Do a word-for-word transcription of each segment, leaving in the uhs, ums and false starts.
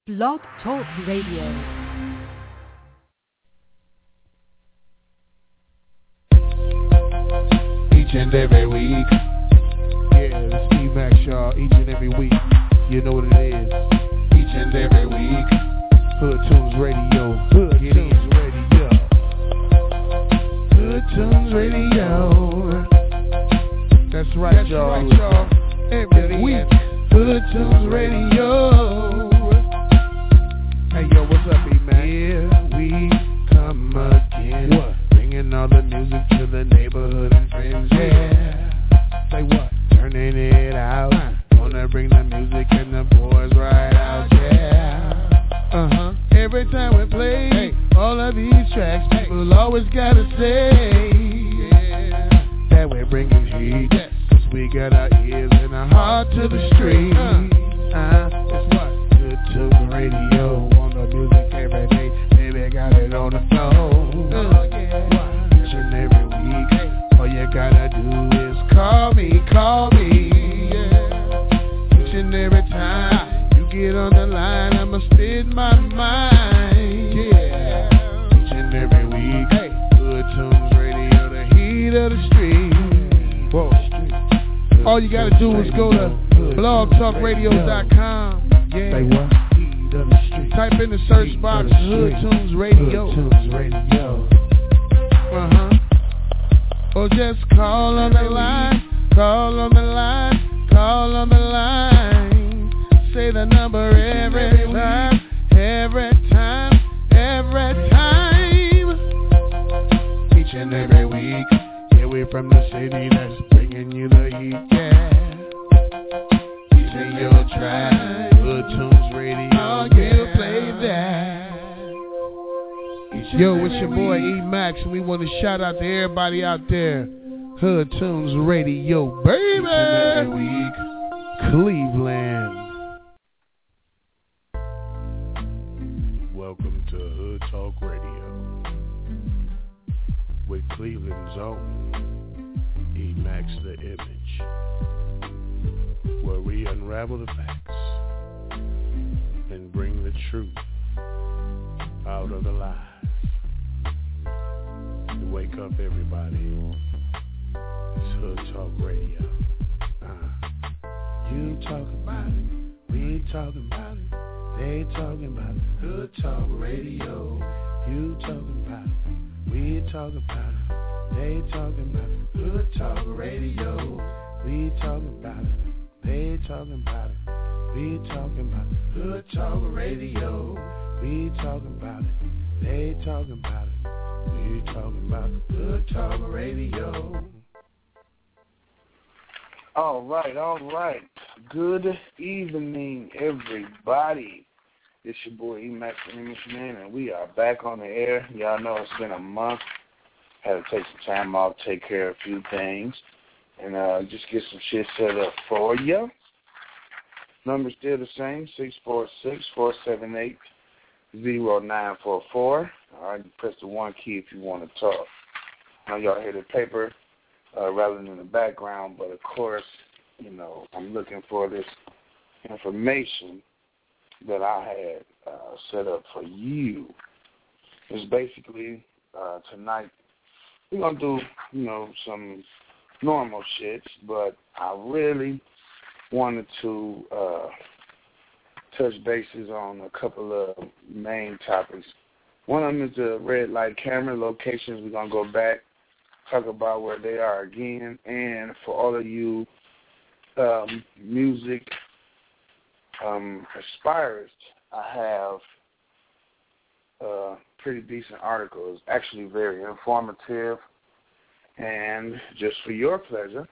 Blog Talk Radio. Each and every week. Yeah, the Steve Max Shaw, each and every week. You know what it is. Each and every week. Hood Tunes Radio. Hood Get Tunes in. Radio. Hood Tunes Radio. That's right, That's y'all. Right, y'all. Every week. Hood Tunes Radio. Hey, yo, what's up, E-Man? Here we come again. What? Bringing all the music to the neighborhood and friends, yeah. Say what? Turning it out. Uh. Wanna bring the music and the boys right out, yeah. Uh-huh. Every time we play hey. all of these tracks, hey. people always gotta say, yeah, that we're bringing heat. Yes. Cause we got our ears and our heart to the street. Uh. Uh, that's what? Good to the radio. Music every day, baby, got it on the phone. Uh, yeah. Each and every week, all you gotta do is call me, call me. Yeah. Each and every time you get on the line, I'ma spit my mind. Yeah. Each and every week, hey. Hood Tunes Radio, the heat of the street. Whoa. All you gotta do is go to blog talk radio dot com. Yeah. Say what? Type in the search box, Hood Tunes Radio. Hood Tunes Radio. Uh-huh. Or just call on the line, call on the line, call on the line. Say the number every time, every time, every time. Each and every week, yeah, we're from the city that's bringing you the heat, yeah. Each in your tribe, Hood Tunes Radio. Yo, it's your boy E-Max, and we want to shout out to everybody out there. Hood Tunes Radio, baby! Every week, Cleveland. Welcome to Hood Talk Radio with Cleveland's own E-Max the Image, where we unravel the facts and bring the truth out of the lies. To wake up everybody, it's Hood Talk Radio. Uh, you talk about it, we talking about it, they talking about it. Hood Talk Radio. You talking about it, we talking about it, they talking about it. Hood Talk Radio. We talking about it, they talking about it, we talking about it. Hood Talk Radio. We talking about it, they talking about it. We talking about Hood Talk Radio. All right, all right. Good evening, everybody. It's your boy E-Max the Image Man, and we are back on the air. Y'all know it's been a month. Had to take some time off, take care of a few things, and uh, just get some shit set up for you. Number's still the same, six four six, four seven eight, zero nine four four. All right, you press the one key if you want to talk. Now y'all hear the paper uh, rather than the background, but of course, you know, I'm looking for this information that I had uh, set up for you. It's basically uh, tonight we're gonna do, you know, some normal shits, but I really wanted to uh, touch bases on a couple of main topics. One of them is the red light camera locations. We're going to go back, talk about where they are again. And for all of you um, music um, aspirers, I have a pretty decent article. It's actually very informative. And just for your pleasure,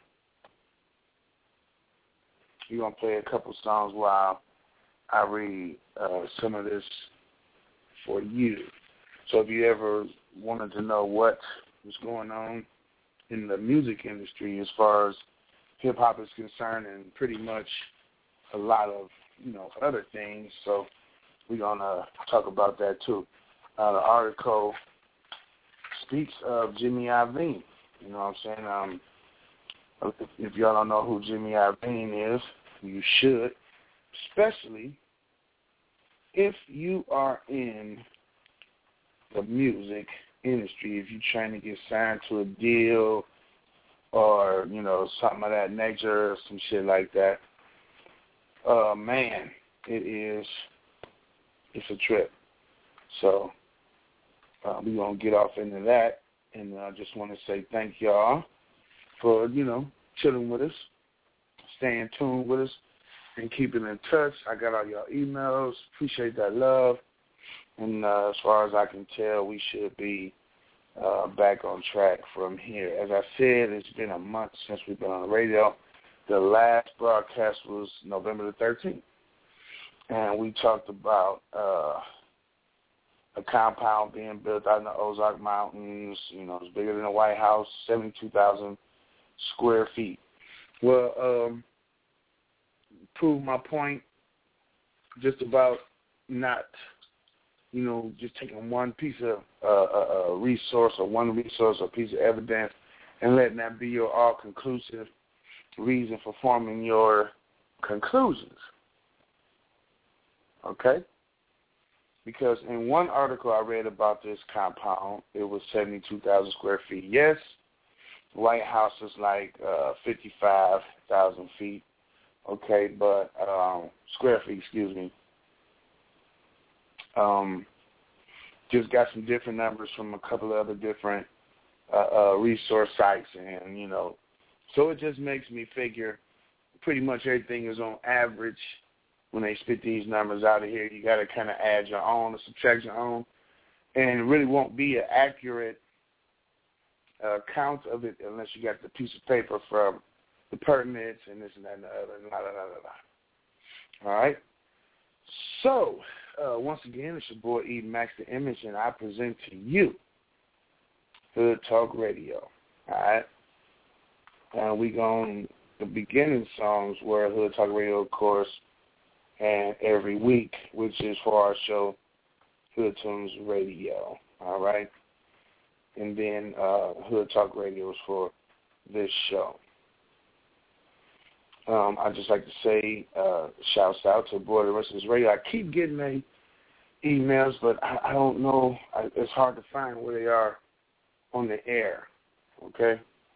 we're going to play a couple songs while I read uh, some of this for you. So if you ever wanted to know what was going on in the music industry as far as hip-hop is concerned, and pretty much a lot of, you know, other things, so we're going to talk about that too. Uh, the article speaks of Jimmy Iovine. You know what I'm saying? Um, if, if y'all don't know who Jimmy Iovine is, you should, especially if you are in the music industry, if you're trying to get signed to a deal or, you know, something of that nature or some shit like that, uh, man, it is, it's a trip. So uh, we're going to get off into that. And I just want to say thank y'all for, you know, chilling with us, staying tuned with us, and keeping in touch. I got all your emails. Appreciate that love. And uh, as far as I can tell, we should be uh, back on track from here. As I said, it's been a month since we've been on the radio. The last broadcast was November the thirteenth. And we talked about uh, a compound being built out in the Ozark Mountains. You know, it's bigger than the White House, seventy-two thousand square feet. Well, um, prove my point just about not, you know, just taking one piece of uh, a resource or one resource or piece of evidence and letting that be your all-conclusive reason for forming your conclusions. Okay? Because in one article I read about this compound, it was seventy-two thousand square feet. Yes, the White House is like uh, fifty-five thousand feet. Okay, but um, square feet, excuse me. Um, just got some different numbers from a couple of other different uh, uh, resource sites, and you know, so it just makes me figure pretty much everything is on average. When they spit these numbers out of here, you got to kind of add your own or subtract your own, and it really won't be an accurate uh, count of it unless you got the piece of paper from the permits and this and that and the other, and la, la, la, la, la. All right? So, uh, once again, it's your boy E. Max the Image, and I present to you Hood Talk Radio. All right? And we going, the beginning songs were Hood Talk Radio, of course, and every week, which is for our show, Hood Tunes Radio. All right? And then uh, Hood Talk Radio is for this show. Um, I'd just like to say, uh, shouts out to Border Versus Radio. I keep getting the emails, but I, I don't know. I, it's hard to find where they are on the air, okay?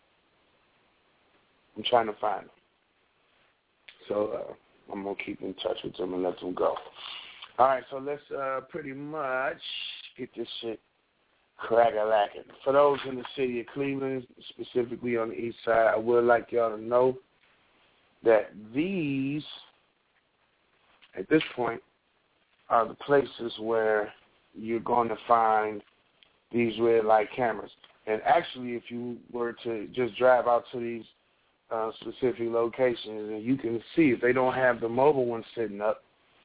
I'm trying to find them. So uh, I'm going to keep in touch with them and let them go. All right, so let's uh, pretty much get this shit crack-a-lacking. For those in the city of Cleveland, specifically on the east side, I would like y'all to know that these, at this point, are the places where you're going to find these red light cameras. And actually, if you were to just drive out to these uh, specific locations, and you can see if they don't have the mobile ones sitting up,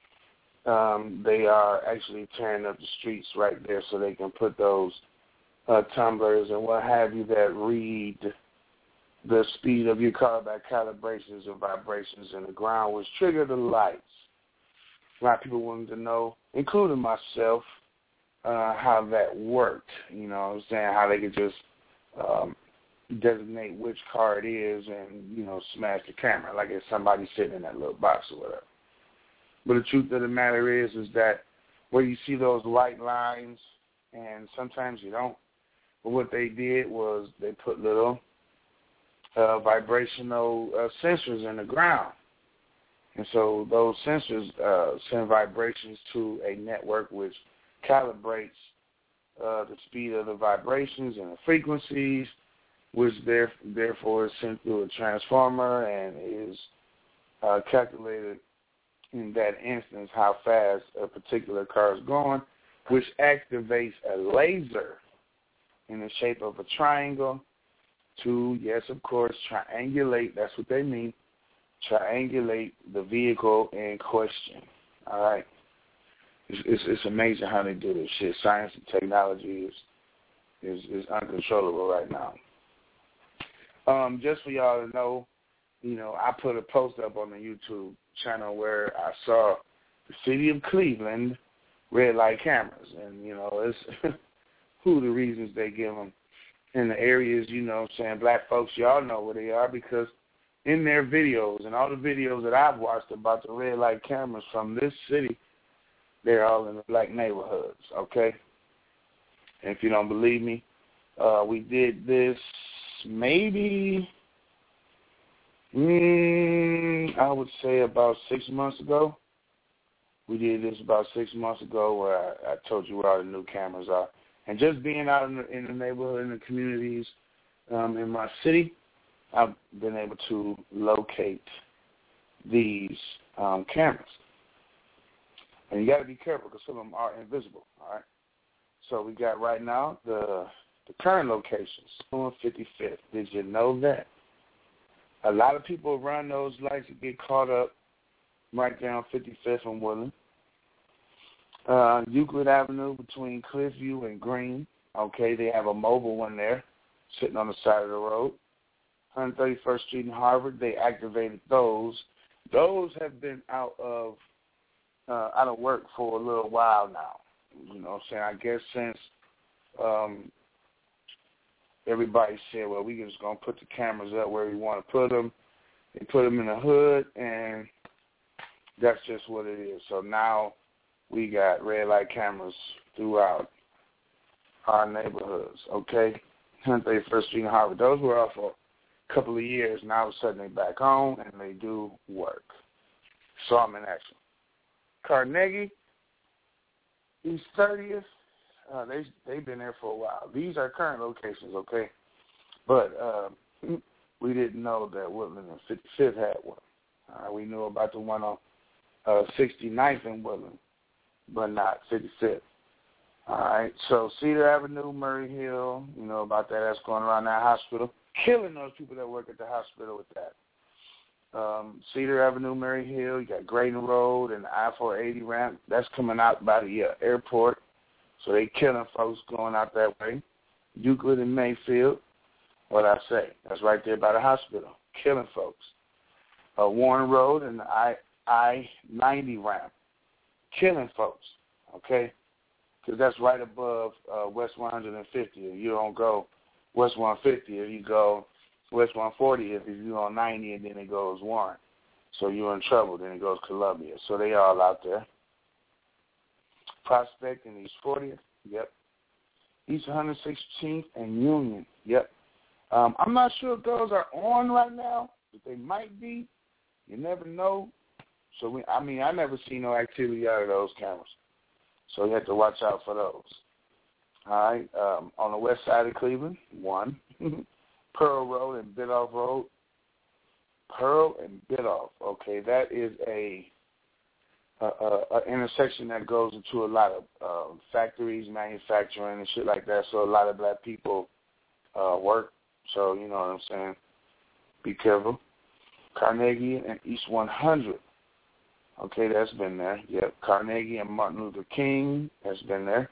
um, they are actually tearing up the streets right there so they can put those uh, tumblers and what have you that read the speed of your car by calibrations and vibrations in the ground, which trigger the lights. A lot of people wanted to know, including myself, uh, how that worked. You know what I'm saying? How they could just um, designate which car it is and, you know, smash the camera like it's somebody sitting in that little box or whatever. But the truth of the matter is, is that where you see those white lines, and sometimes you don't, but what they did was they put little Uh, vibrational uh, sensors in the ground. And so those sensors uh, send vibrations to a network which calibrates uh, the speed of the vibrations and the frequencies, which there, therefore is sent through a transformer and is uh, calculated in that instance how fast a particular car is going, which activates a laser in the shape of a triangle to, yes, of course, triangulate, that's what they mean, triangulate the vehicle in question. All right? It's, it's, it's amazing how they do this shit. Science and technology is is, is uncontrollable right now. Um, just for y'all to know, you know, I put a post up on the YouTube channel where I saw the city of Cleveland red light cameras. And, you know, it's who the reasons they give them. In the areas, you know, saying black folks, y'all know where they are because in their videos and all the videos that I've watched about the red light cameras from this city, They're all in the black neighborhoods, okay? And if you don't believe me, uh, we did this maybe, mm, I would say about six months ago. We did this about six months ago where I, I told you where all the new cameras are. And just being out in the, in the neighborhood, in the communities, um, in my city, I've been able to locate these um, cameras. And you got to be careful because some of them are invisible, all right? So we got right now the the current locations on fifty-fifth. Did you know that? A lot of people around those lights get caught up right there on fifty-fifth and Woodland. Uh, Euclid Avenue between Cliffview and Green. Okay, they have a mobile one there sitting on the side of the road. one thirty-first Street and Harvard, they activated those. Those have been out of uh, out of work for a little while now. You know what I'm saying? I guess since um, everybody said, well, we just going to put the cameras up where we want to put them. They put them in the hood, and that's just what it is. So now we got red light cameras throughout our neighborhoods, okay? one thirty-first Street and Harvard. Those were off for a couple of years. Now all of a sudden they're back on, and they do work. Saw them in action. Carnegie, East thirtieth, uh, they, they've been there for a while. These are current locations, okay? But uh, we didn't know that Woodland and fifty-fifth had one. Uh, we knew about the one on uh, sixty-ninth in Woodland, but not fifty-fifth. All right, so Cedar Avenue, Murray Hill, you know about that. That's going around that hospital. Killing those people that work at the hospital with that. Um, Cedar Avenue, Murray Hill, you got Graydon Road and the I four eighty ramp. That's coming out by the uh, airport. So they killing folks going out that way. Euclid and Mayfield, what I say, that's right there by the hospital. Killing folks. Uh, Warren Road and the I ninety ramp. Killing folks, okay? Because that's right above uh, West one fifty. If you don't go West one fifty, if you go West one forty, if you go on ninety, and then it goes Warren. So you're in trouble. Then it goes Columbia. So they all out there. Prospect and East fortieth, yep. East one hundred sixteenth and Union, yep. Um, I'm not sure if those are on right now, but they might be. You never know. So, we, I mean, I never see no activity out of those cameras. So you have to watch out for those. All right. Um, on the west side of Cleveland, one. Pearl Road and Bidoff Road. Pearl and Bidoff. Okay, that is a, a, a, a intersection that goes into a lot of uh, factories, manufacturing, and shit like that. So a lot of black people uh, work. So, you know what I'm saying? Be careful. Carnegie and East one hundred. Okay, that's been there. Yep. Carnegie and Martin Luther King, that's been there.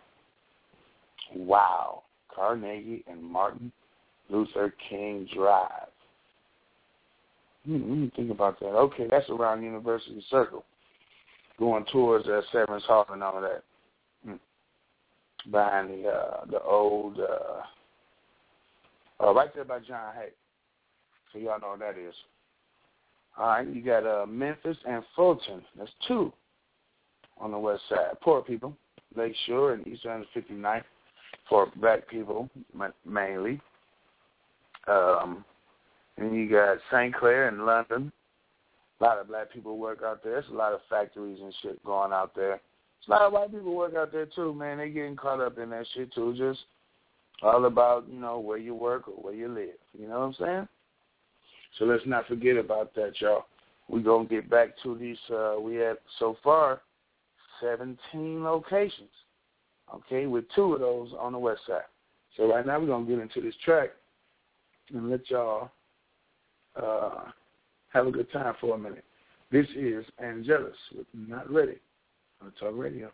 Wow. Carnegie and Martin Luther King Drive. Hmm, let me think about that. Okay, that's around University Circle, going towards uh, Severance Hall and all of that. Hmm. Behind the uh, the old, uh, uh, right there by John Hay. So y'all know what that is. All right, you got uh, Memphis and Fulton. That's two on the west side. Poor people, Lakeshore and East one fifty-ninth for black people mainly. Um, and you got Saint Clair in London. A lot of black people work out there. There's a lot of factories and shit going out there. There's a lot of white people work out there too, man. They getting caught up in that shit too. Just all about, you know, where you work or where you live. You know what I'm saying? So let's not forget about that, y'all. We're going to get back to these. Uh, we have, so far, seventeen locations, okay, with two of those on the west side. So right now we're going to get into this track and let y'all uh, have a good time for a minute. This is Angelus with Not Ready on Talk Radio.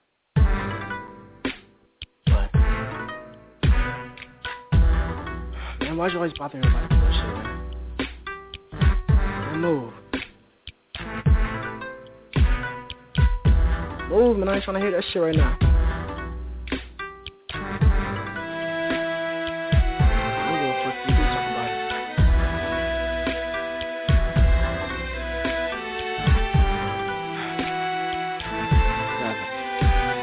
Man, why'd you always bother everybody with that shit, man? Move. Move, man. I ain't trying to hear that shit right now. I don't give a fuck. You can talk about it.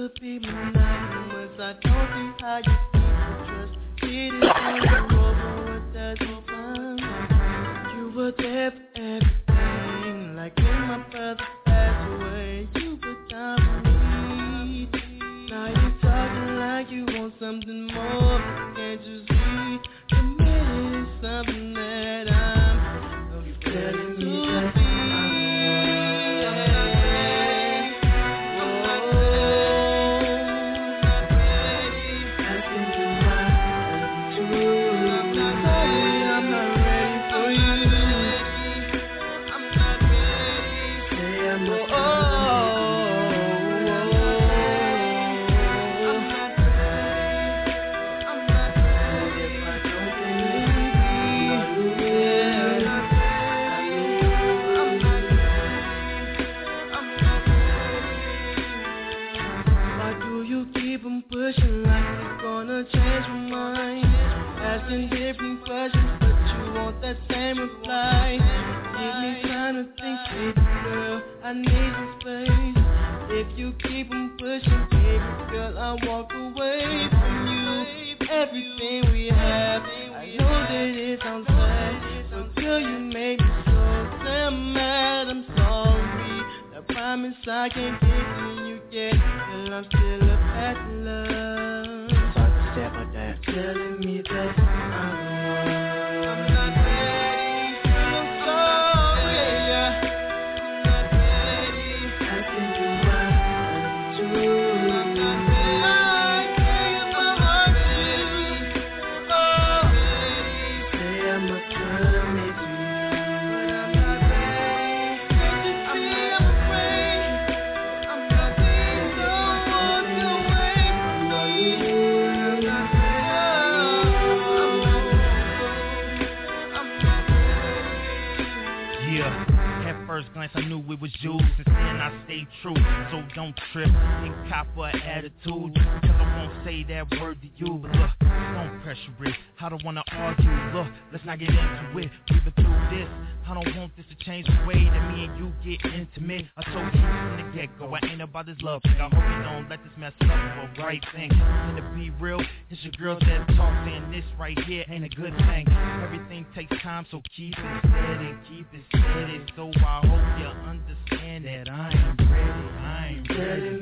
could be monogamous. I don't see how you keep trust. It is over with that time. You were there for everything. Like when my brother passed away, you were down for me. Now you're talking like you want something more. Can't you see? Committed is something that I'm telling me that I'm pushing like you're gonna change my mind. Asking different questions, but you want that same reply. Give me time to think, baby girl, I need some space. If you keep on pushing, baby girl, I'll walk away from you. Everything we have, I know that it sounds bad, but girl, you made me so damn mad. I'm sorry, I promise I can't get to you yet, but I'm still a bad love. Sorry to say about that. Telling me that I'm I'm not ready. I'm sorry, yeah. I'm not ready. I can do my own too. I'm not ready. I can't get my heart to you. Oh, say I'm a promise to you, but I'm not ready. Can't you see I'm afraid? I'm not ready. Don't walk away from me. I'm not ready. Yeah, at first glance I knew it was you. Since then I stayed true, so don't trip and cop a attitude. Just because I won't say that word to you, but look, don't pressure it. I don't wanna argue, look, let's not get into it. We've been through this, I don't want this to change the way that me and you get intimate. I told you from the get-go, I ain't about this love thing. I hope you don't let this mess up for a right thing. And to be real, it's your girl that talk, saying this right here ain't a good thing. Everything takes time, so keep it steady, keep it steady. So I hope you understand that I ain't ready, I ain't ready.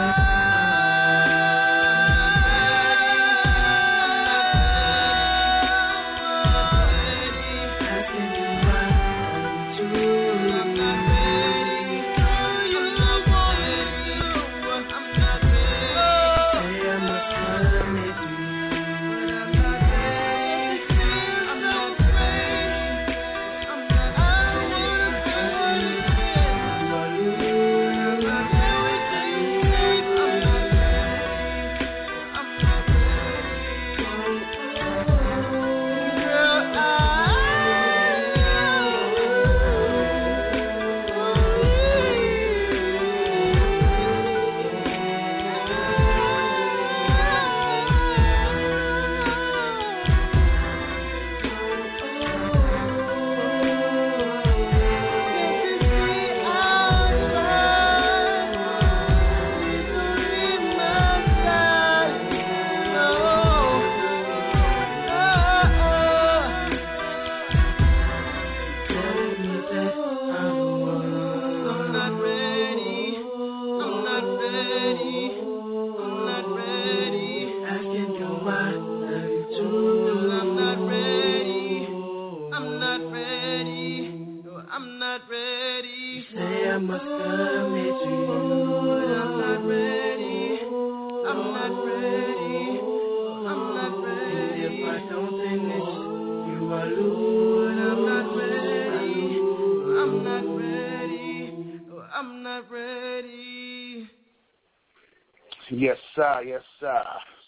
Yes, sir. Yes, sir.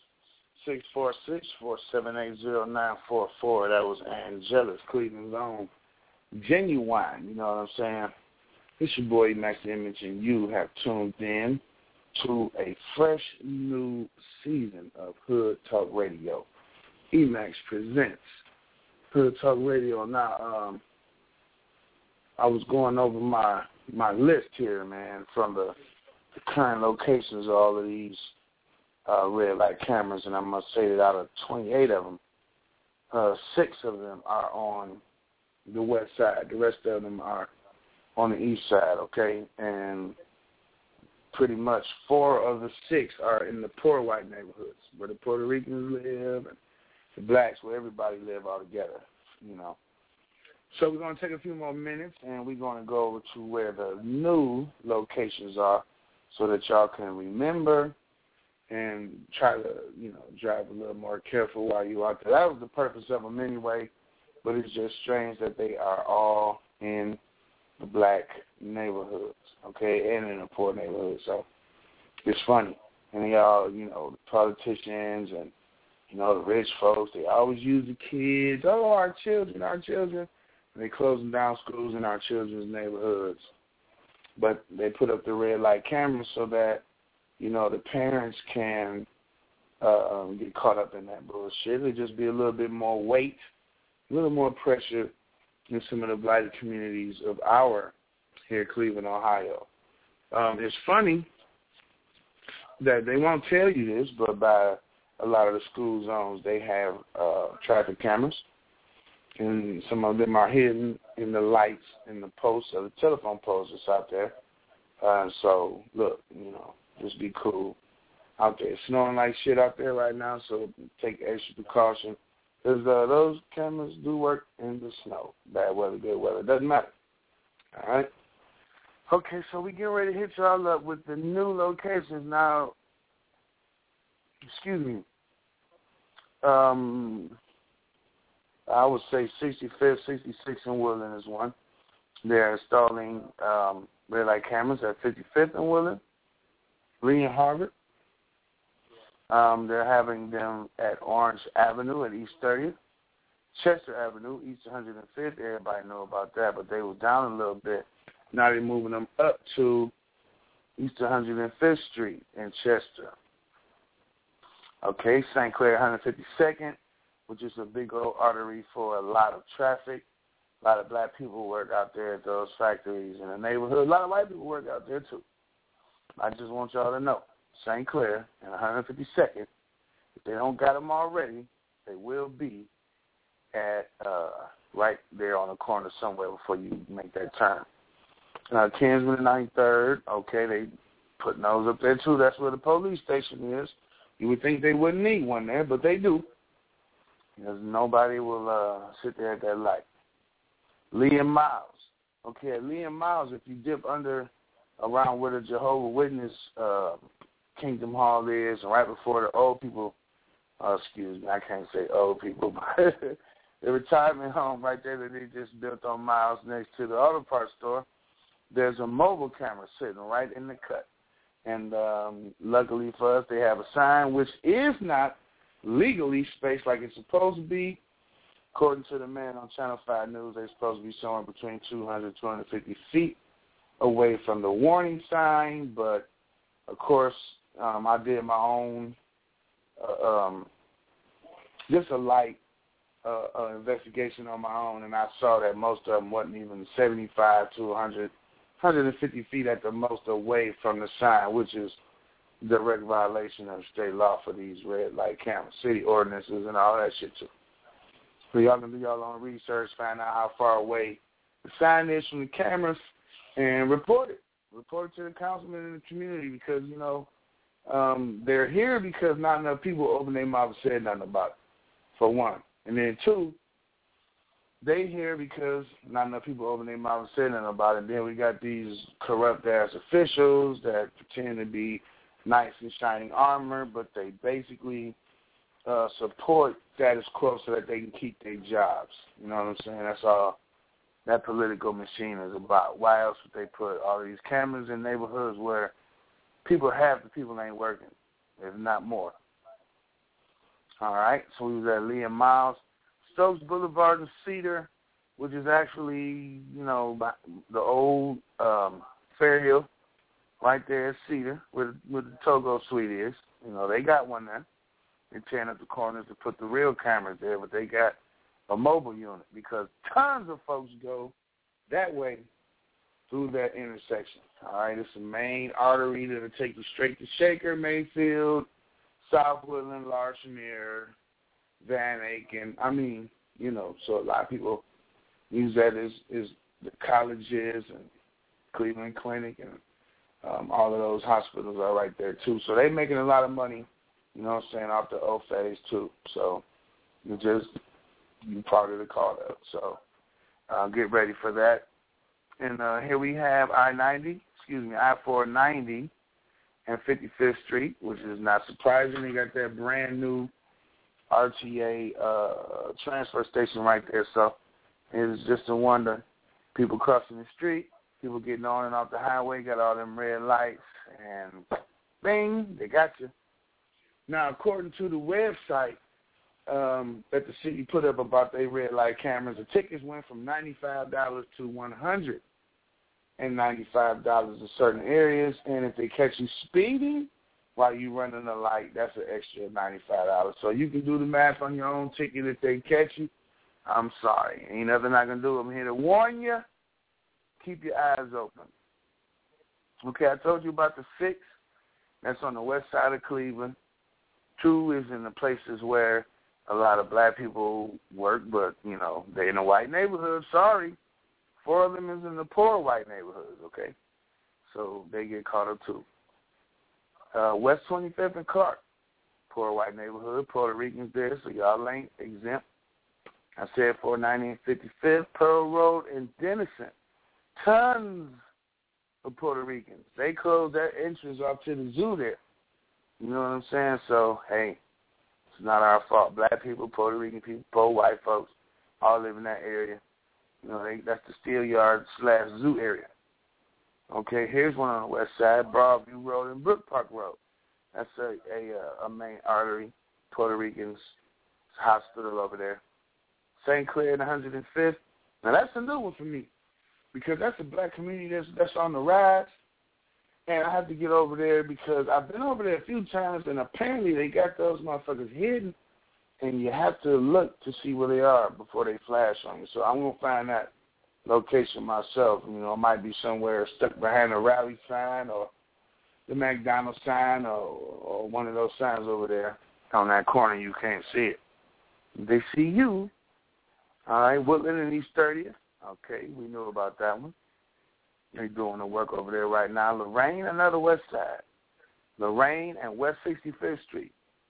six four six, four seven eight, zero nine four four. That was Angelus, Cleveland's own. Genuine, you know what I'm saying? It's your boy, Max Image, and you have tuned in to a fresh new season of Hood Talk Radio. E-Max presents Hood Talk Radio. Now, um, I was going over my my list here, man, from the the current locations of all of these uh, red light cameras, and I must say that out of twenty-eight of them, uh, six of them are on the west side. The rest of them are on the east side, okay? And pretty much four of the six are in the poor white neighborhoods where the Puerto Ricans live and the blacks, where everybody live all together, you know. So we're going to take a few more minutes, and we're going to go over to where the new locations are so that y'all can remember and try to, you know, drive a little more careful while you're out there. That was the purpose of them anyway, but it's just strange that they are all in the black neighborhoods, okay, and in the poor neighborhoods. So it's funny. And they all, you know, the politicians and, you know, the rich folks, they always use the kids. Oh, our children, our children. And they closing down schools in our children's neighborhoods. But they put up the red light cameras so that, you know, the parents can uh, um, get caught up in that bullshit. It'll just be a little bit more weight, a little more pressure in some of the blighted communities of our here, Cleveland, Ohio. Um, it's funny that they won't tell you this, but by a lot of the school zones, they have uh, traffic cameras, and some of them are hidden in the lights in the posts of the telephone poles that's out there. Uh, so, look, you know, just be cool out there. It's snowing like shit out there right now, so take extra precaution. Because uh, those cameras do work in the snow. Bad weather, good weather. It doesn't matter. All right? Okay, so we get ready to hit y'all up with the new locations. Now, excuse me, um, I would say sixty-fifth, sixty-sixth and Woodland is one. They're installing um, red light cameras at fifty-fifth and Woodland, Lee and Harvard. Um, they're having them at Orange Avenue at East thirtieth, Chester Avenue, East one hundred fifth. Everybody know about that, but they were down a little bit. Now they're moving them up to East one hundred fifth Street in Chester. Okay, Saint Clair one hundred fifty-second, which is a big old artery for a lot of traffic. A lot of black people work out there at those factories in the neighborhood. A lot of white people work out there, too. I just want y'all to know. Saint Clair and one hundred fifty-second, if they don't got them already, they will be at uh, right there on the corner somewhere before you make that turn. Uh, Kinsman and ninety-third, okay, they putting those up there too. That's where the police station is. You would think they wouldn't need one there, but they do. Because nobody will uh, sit there at that light. Lee and Miles. Okay, at Lee and Miles, if you dip under around where the Jehovah's Witness uh, Kingdom Hall is, and right before the old people, uh, excuse me, I can't say old people, but the retirement home right there that they just built on Miles next to the auto parts store, there's a mobile camera sitting right in the cut. And um, luckily for us, they have a sign which is not legally spaced like it's supposed to be. According to the man on Channel five News, they're supposed to be somewhere between two hundred, two hundred fifty feet away from the warning sign. But, of course, um, I did my own, uh, um, just a light uh, uh, investigation on my own, and I saw that most of them wasn't even seventy-five to one hundred, one hundred fifty feet at the most away from the sign, which is direct violation of state law for these red light cameras, city ordinances, and all that shit, too. So y'all can do y'all own research, find out how far away the sign is from the cameras, and report it. Report it to the councilman in the community because, you know, um, they're here because not enough people opened their mouth and said nothing about it, for one. And then, two, they here because not enough people opened their mouth and said nothing about it. And then we got these corrupt-ass officials that pretend to be knights in shining armor, but they basically uh, support status quo so that they can keep their jobs. You know what I'm saying? That's all that political machine is about. Why else would they put all these cameras in neighborhoods where people, half the people ain't working, if not more? All right, so we was at Lee and Miles. Stokes Boulevard and Cedar, which is actually, you know, the old um, Fair Hill, right there at Cedar, where, where the Togo Suite is. You know, they got one there. They're tearing up the corners to put the real cameras there, but they got a mobile unit because tons of folks go that way through that intersection. All right, it's a main artery that'll take you straight to Shaker, Mayfield, South Woodland, Larchmere, Van Aken. I mean, you know, so a lot of people use that as, as the colleges and Cleveland Clinic and um, all of those hospitals are right there too. So they're making a lot of money, you know what I'm saying, off the O-phase too. So you just, you part of the call up. So uh, get ready for that. And uh, here we have I ninety, excuse me, I four ninety and fifty-fifth Street, which is not surprising. They got that brand new R T A uh, transfer station right there. So it's just a wonder. People crossing the street, people getting on and off the highway, got all them red lights, and bing, they got you. Now, according to the website um, that the city put up about their red light cameras, the tickets went from ninety-five dollars to one hundred ninety-five dollars in certain areas, and if they catch you speeding while you running a light, that's an extra ninety-five dollars. So you can do the math on your own ticket if they catch you. I'm sorry. Ain't nothing I can do. I'm here to warn you. Keep your eyes open. Okay, I told you about the six. That's on the west side of Cleveland. Two is in the places where a lot of black people work, but, you know, they're in a white neighborhood. Sorry. Four of them is in the poor white neighborhoods, okay? So they get caught up too. Uh, West twenty-fifth and Clark, poor white neighborhood, Puerto Ricans there, so y'all ain't exempt. I said four ninety and fifty-fifth, Pearl Road in Denison. Tons of Puerto Ricans. They closed their entrance off to the zoo there. You know what I'm saying? So, hey, it's not our fault. Black people, Puerto Rican people, poor white folks, all live in that area. You know, they, that's the Steel Yard slash zoo area. Okay, here's one on the west side, Broadview Road and Brook Park Road. That's a, a, a main artery, Puerto Ricans hospital over there. Saint Clair and one hundred fifth. Now, that's a new one for me because that's a black community that's, that's on the rise. And I have to get over there because I've been over there a few times, and apparently they got those motherfuckers hidden, and you have to look to see where they are before they flash on you. So I'm going to find that location myself. You know, it might be somewhere stuck behind a rally sign or the McDonald's sign or, or one of those signs over there on that corner. You can't see it. They see you. All right, Woodland and East thirtieth. Okay, we knew about that one. They're doing the work over there right now. Lorraine, another west side. Lorraine and West sixty-fifth Street.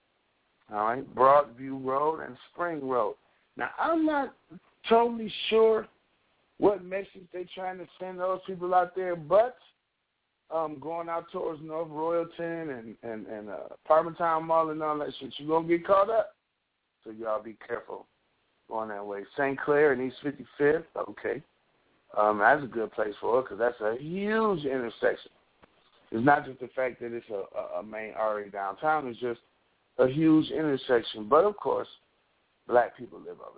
All right, Broadview Road and Spring Road. Now, I'm not totally sure what message they're trying to send those people out there, but um, going out towards North Royalton and, and, and uh, Apartment Town Mall and all that shit, you're going to get caught up. So y'all be careful going that way. Saint Clair and East fifty-fifth, okay. Um, that's a good place for it because that's a huge intersection. It's not just the fact that it's a, a main artery downtown. It's just a huge intersection. But, of course, black people live over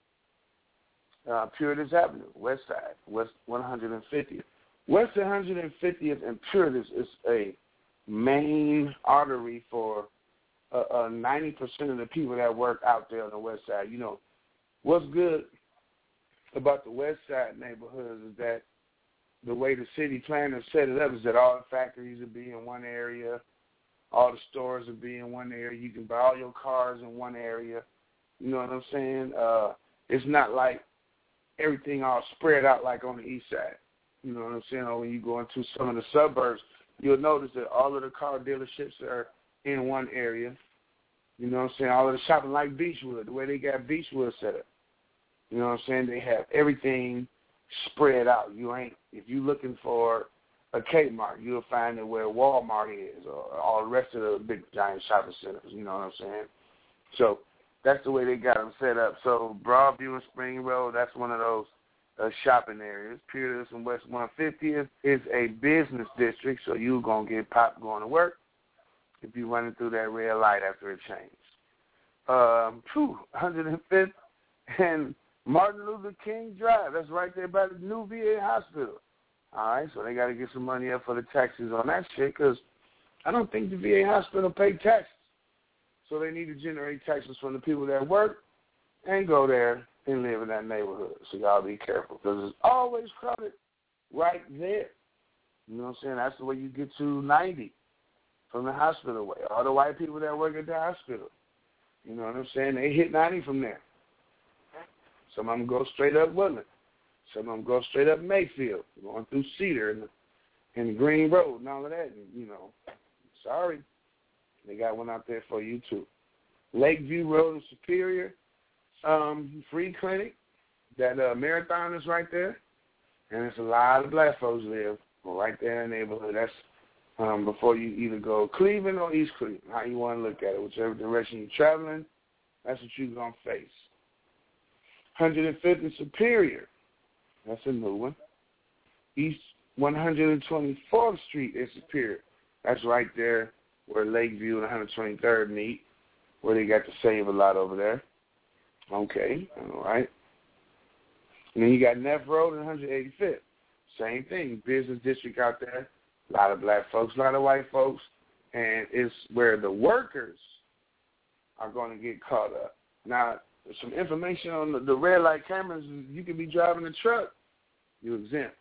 there. Uh, Puritas Avenue, west side, west one hundred fiftieth. West one hundred fiftieth and Puritas is a main artery for uh, uh, ninety percent of the people that work out there on the west side. You know, what's good about the west side neighborhoods is that the way the city planners set it up is that all the factories will be in one area, all the stores will be in one area. You can buy all your cars in one area. You know what I'm saying? Uh, it's not like everything all spread out like on the east side. You know what I'm saying? Or when you go into some of the suburbs, you'll notice that all of the car dealerships are in one area. You know what I'm saying? All of the shopping like Beechwood, the way they got Beechwood set up. You know what I'm saying? They have everything spread out. You ain't, if you're looking for a Kmart, you'll find it where Walmart is or all the rest of the big giant shopping centers. You know what I'm saying? So that's the way they got them set up. So Broadview and Spring Road, that's one of those uh, shopping areas. Puritas and West one fiftieth is a business district, so you're going to get popped going to work if you're running through that red light after it changed. Um, one hundred fifth and Martin Luther King Drive. That's right there by the new V A hospital. All right, so they got to get some money up for the taxes on that shit because I don't think the V A hospital pay taxes. So they need to generate taxes from the people that work and go there and live in that neighborhood. So y'all be careful because it's always crowded right there. You know what I'm saying? That's the way you get to ninety from the hospital way. All the white people that work at the hospital, you know what I'm saying? They hit ninety from there. Some of them go straight up Woodland. Some of them go straight up Mayfield, going through Cedar and the, and the Green Road and all of that. And, you know, sorry, they got one out there for you too. Lakeview Road in Superior, um, free clinic. That uh, Marathon is right there, and it's a lot of black folks live right there in the neighborhood. That's um, before you either go Cleveland or East Cleveland, how you want to look at it. Whichever direction you're traveling, that's what you're going to face. one hundred fifth in Superior, that's a new one. East one hundred twenty-fourth Street in Superior, that's right there where Lakeview and one hundred twenty-third meet, where they got to save a lot over there. Okay, all right. And then you got Neff Road and one hundred eighty-fifth. Same thing, business district out there. A lot of black folks, a lot of white folks. And it's where the workers are going to get caught up. Now, some information on the, the red light cameras, you can be driving a truck. You're exempt.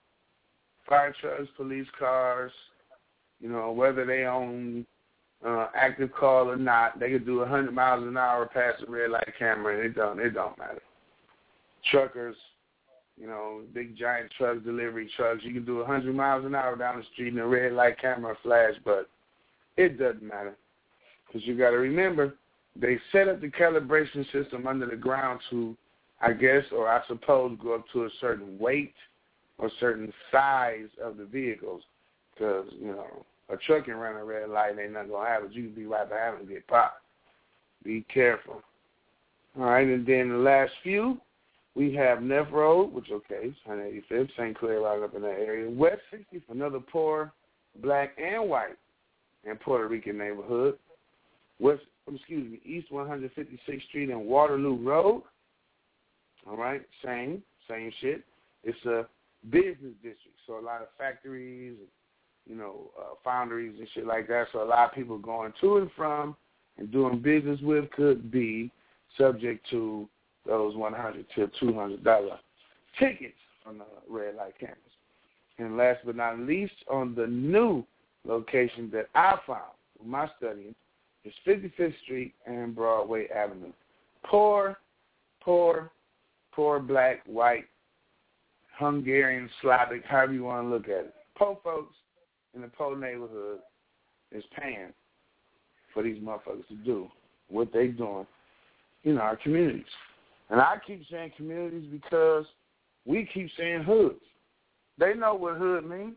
Fire trucks, police cars, you know, whether they own uh, active call or not, they could do one hundred miles an hour past the red light camera, and it don't, it don't matter. Truckers, you know, big giant trucks, delivery trucks, you can do one hundred miles an hour down the street and a red light camera flash, but it doesn't matter because you got to remember, they set up the calibration system under the ground to, I guess, or I suppose, go up to a certain weight or certain size of the vehicles because, you know, a truck can run a red light and ain't nothing going to happen. You can be right behind it and get popped. Be careful. All right, and then the last few, we have Neff Road, which, okay, one hundred eighty-fifth, Saint Clair right up in that area. West sixtieth, another poor black and white and Puerto Rican neighborhood. West, excuse me, East one hundred fifty-sixth Street and Waterloo Road. All right, same, same shit. It's a business district, so a lot of factories, you know, uh, foundries and shit like that. So a lot of people going to and from and doing business with could be subject to those one hundred to two hundred dollars tickets on the red light cameras. And last but not least, on the new location that I found with my studying is fifty-fifth Street and Broadway Avenue. Poor, poor, poor black, white, Hungarian, Slavic, however you want to look at it. Poor folks in the poor neighborhood is paying for these motherfuckers to do what they doing in our communities. And I keep saying communities because we keep saying hoods. They know what hood means.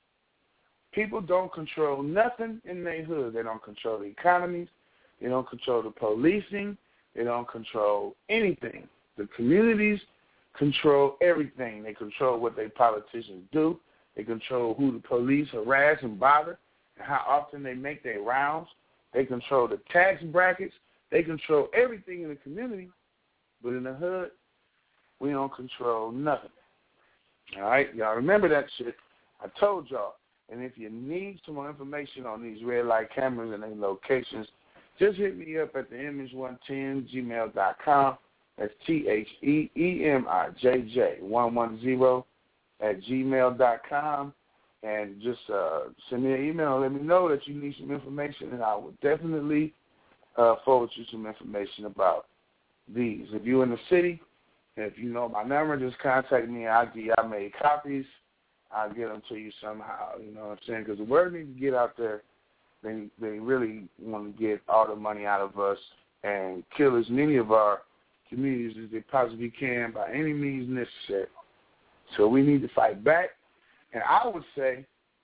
People don't control nothing in their hood. They don't control the economies. They don't control the policing. They don't control anything. The communities control everything. They control what their politicians do. They control who the police harass and bother and how often they make their rounds. They control the tax brackets. They control everything in the community. But in the hood, we don't control nothing. All right? Y'all remember that shit. I told y'all. And if you need some more information on these red light cameras and their locations, just hit me up at the image one ten gmail dot com. That's T H E E M I J J one ten at gmail dot com. And just uh, send me an email and let me know that you need some information, and I will definitely uh, forward you some information about these. If you're in the city, if you know my number, just contact me. I'll give you, I made copies. I'll get them to you somehow. You know what I'm saying? Because the word needs to get out there. They they really want to get all the money out of us and kill as many of our communities as they possibly can by any means necessary. So we need to fight back. And I would say,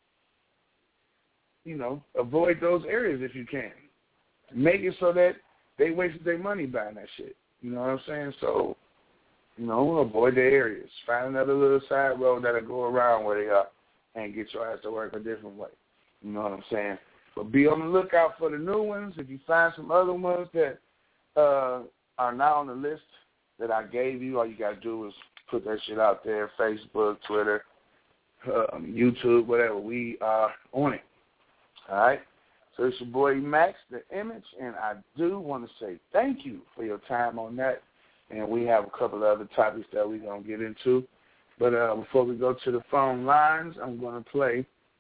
you know, avoid those areas if you can. Make it so that they wasted their money buying that shit. You know what I'm saying? So, you know, avoid the areas. Find another little side road that'll go around where they are and get your ass to work a different way. You know what I'm saying? But be on the lookout for the new ones. If you find some other ones that uh, are not on the list that I gave you, all you got to do is put that shit out there, Facebook, Twitter, um, YouTube, whatever. We are on it. All right? So it's your boy Max, the Image, and I do want to say thank you for your time on that. And we have a couple of other topics that we're going to get into. But uh, before we go to the phone lines, I'm going to play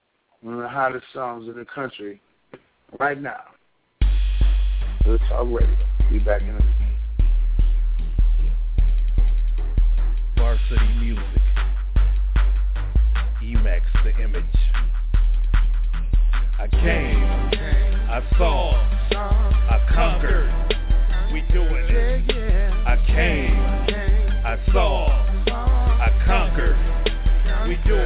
one of the hottest songs in the country right now. Hood Talk Radio. Be back in a minute. Varsity Music. Emax the image. I came, I saw, I conquered. We doing it. I came, I saw, I conquered. We doing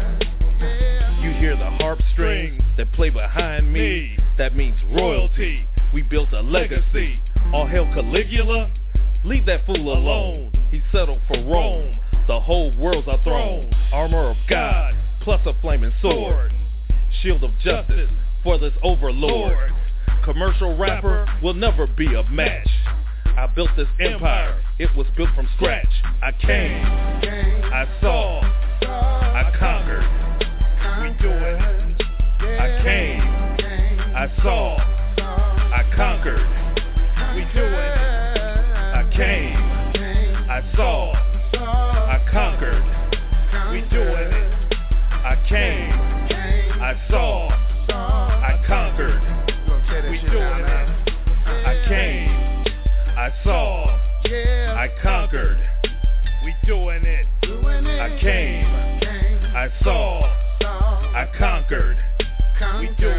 it. You hear the harp strings that play behind me. That means royalty. We built a legacy. All hail Caligula. Leave that fool alone. He settled for Rome. The whole world's our throne. Armor of God, plus a flaming sword. Shield of justice for this overlord. Commercial rapper will never be a match. I built this empire, it was built from scratch. I came, I saw, I conquered. We doing it. I came, I saw, I conquered. We doing it. I came, I saw, I conquered. We doing it. I came, I saw, I conquered. We doing it. I came, I saw, I conquered. We doing it. I came, I saw, I conquered. We doing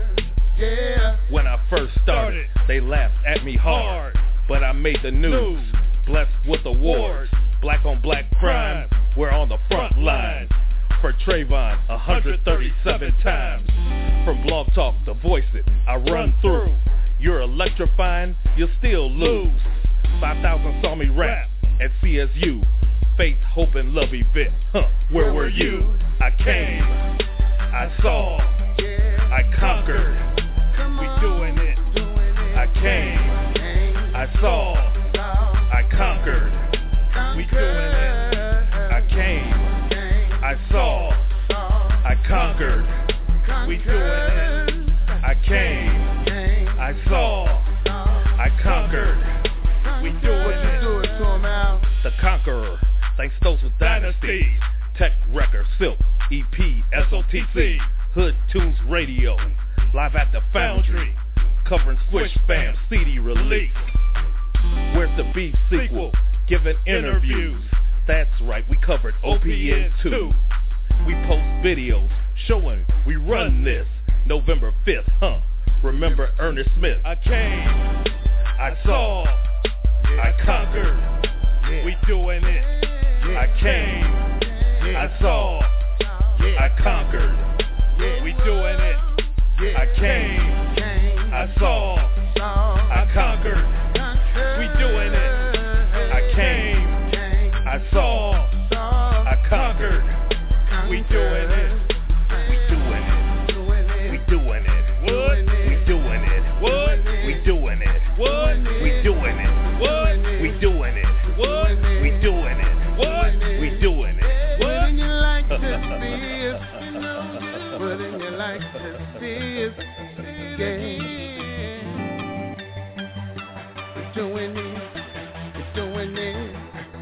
it. When I first started, they laughed at me hard, but I made the news. Blessed with awards, black on black crime. We're on the front line. For Trayvon, one hundred thirty-seven times. From Blog Talk to Voice It, I run through. You're electrifying, you'll still lose. five thousand saw me rap at C S U. Faith, Hope, and Love event. Huh, where were you? I came, I saw, I conquered. We doing it. I came, I saw, I conquered. We doing it. I came, I saw, I conquered. We doing it. I came, I saw, I conquered. We doing it. The Conqueror, thanks those with dynasties. Tech Record, Silk, E P, S O T C, Hood Tunes Radio, live at the Foundry, covering Swish Fam C D release. Where's the Beef sequel? Giving interviews. That's right, we covered O P N too. We post videos showing we run this. November fifth, huh? Remember Ernest Smith. I came, I saw, I conquered. We doing it. I came, I saw, I conquered. We doing it. I came, I saw, I conquered. We doing it. I came, I saw, I conquered. We doing it. We doing it. We doing it. What? We doing it. What? We doing it. What? We doing it. What? We doing it. What? We doing it. What? We doing it. Wouldn't you like to see us? Wouldn't you like to see us? Yeah. We're doing it. We're doing it.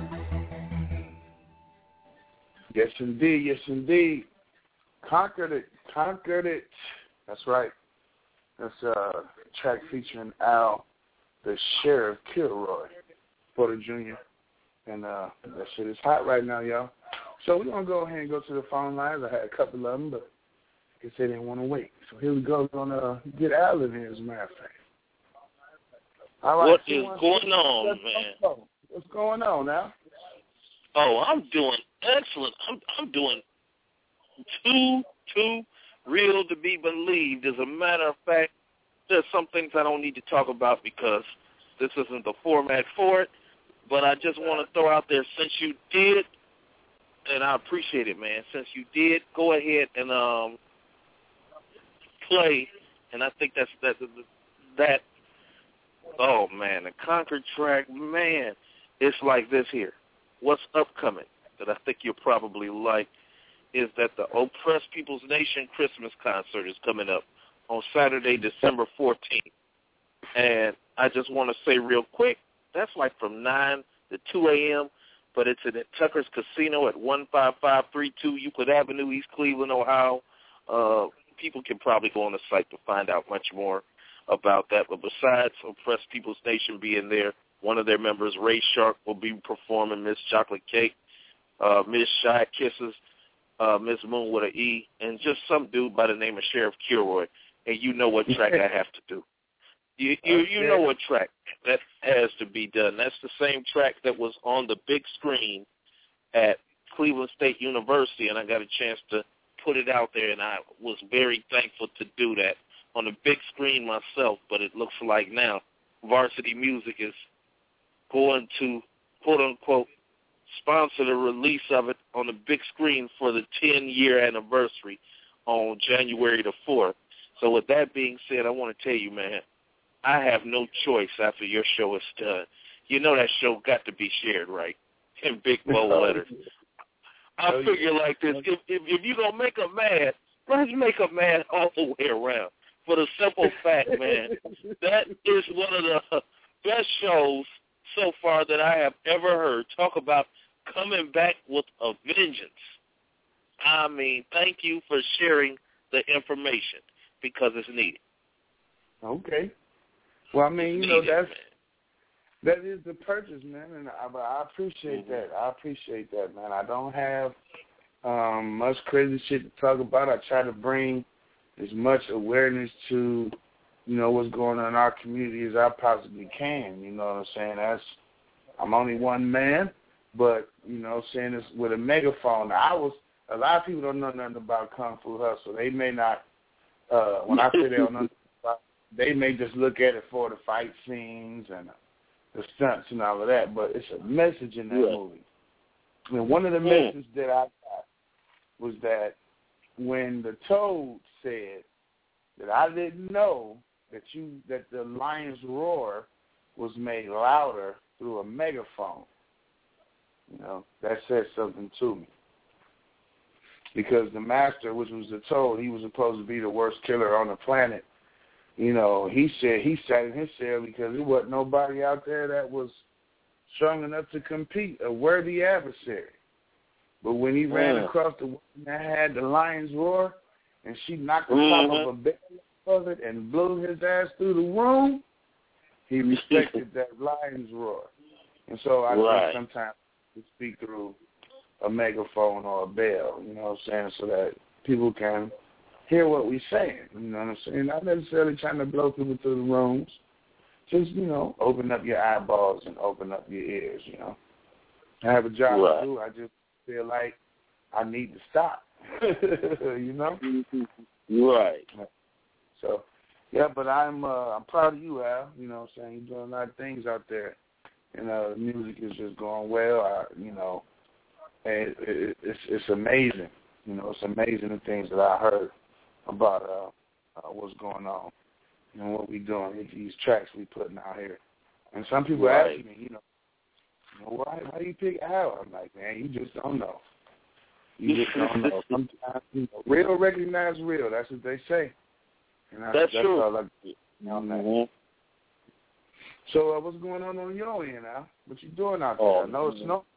Yes, indeed. Yes, indeed. Conquered it. Conquered it. That's right. That's a track featuring Al, the Sheriff Kilroy, Porter Junior And uh, that shit is hot right now, y'all. So we're going to go ahead and go to the phone lines. I had a couple of them, but I guess they didn't want to wait. So here we go. We're going to get Al in here, as a matter of fact. All right, what is going on, man? What's going on now? Oh, I'm doing excellent. I'm I'm doing too, too real to be believed. As a matter of fact, there's some things I don't need to talk about because this isn't the format for it. But I just want to throw out there, since you did, and I appreciate it, man, since you did, go ahead and um, play, and I think that's that, that, oh, man, the Conquer track, man, it's like this here. What's upcoming that I think you'll probably like is that the Oppressed People's Nation Christmas concert is coming up on Saturday, December fourteenth. And I just want to say real quick, that's like from nine to two a.m., but it's at Tucker's Casino at one five five three two Euclid Avenue, East Cleveland, Ohio. Uh, people can probably go on the site to find out much more about that. But besides Oppressed People's Nation being there, one of their members, Ray Sharp, will be performing Miss Chocolate Cake, uh, Miss Shy Kisses, uh, Miss Moon with an E, and just some dude by the name of Sheriff Kilroy. And you know what track I have to do. You you, you know what track that has to be done. That's the same track that was on the big screen at Cleveland State University, and I got a chance to put it out there, and I was very thankful to do that on the big screen myself. But it looks like now Varsity Music is going to, quote-unquote, sponsor the release of it on the big screen for the ten-year anniversary on January the fourth. So with that being said, I want to tell you, man, I have no choice after your show is done. You know that show got to be shared, right, in big bold letters. I oh, figure yeah. like this, if, if, if you're going to make them mad, let's make them mad all the way around. For the simple fact, man, that is one of the best shows so far that I have ever heard. Talk about coming back with a vengeance. I mean, thank you for sharing the information because it's needed. Okay. Well, I mean, you know, that's that is the purchase, man, and I, I appreciate mm-hmm. that. I appreciate that, man. I don't have um, much crazy shit to talk about. I try to bring as much awareness to, you know, what's going on in our community as I possibly can. You know what I'm saying? That's I'm only one man, but you know, saying this with a megaphone. Now, I was a lot of people don't know nothing about Kung Fu Hustle. They may not. Uh, when I say they don't know, they may just look at it for the fight scenes and the stunts and all of that. But it's a message in that yeah. movie. And one of the yeah. messages that I got was that when the Toad said that I didn't know that you that the lion's roar was made louder through a megaphone, you know, that said something to me. Because the master, which was the Toad, he was supposed to be the worst killer on the planet. You know, he said he sat in his cell because there wasn't nobody out there that was strong enough to compete, a worthy adversary. But when he ran yeah. across the woman that had the lion's roar, and she knocked the mm-hmm. top of a bed of it and blew his ass through the room, he respected that lion's roar. And so I right. think sometimes we speak through a megaphone or a bell, you know what I'm saying, so that people can hear what we're saying, you know what I'm saying? Not necessarily trying to blow people through the rooms. Just, you know, open up your eyeballs and open up your ears, you know. I have a job right. to do. I just feel like I need to stop, you know? Right. So, yeah, but I'm uh, I'm proud of you, Al. You know what I'm saying? You're doing a lot of things out there. And uh, the music is just going well, I, you know. And it, it, it's it's amazing. You know, it's amazing the things that I heard about uh, uh, what's going on and what we doing, these tracks we putting out here. And some people right. ask me, you know, you know why, why do you pick Al? I'm like, man, you just don't know. You just don't know. Sometimes, you know, real recognize real. That's what they say. And I, that's, that's true. all I do. You know, mm-hmm. So uh, what's going on on your end, Al? What you doing out there? Oh, I know it's snow.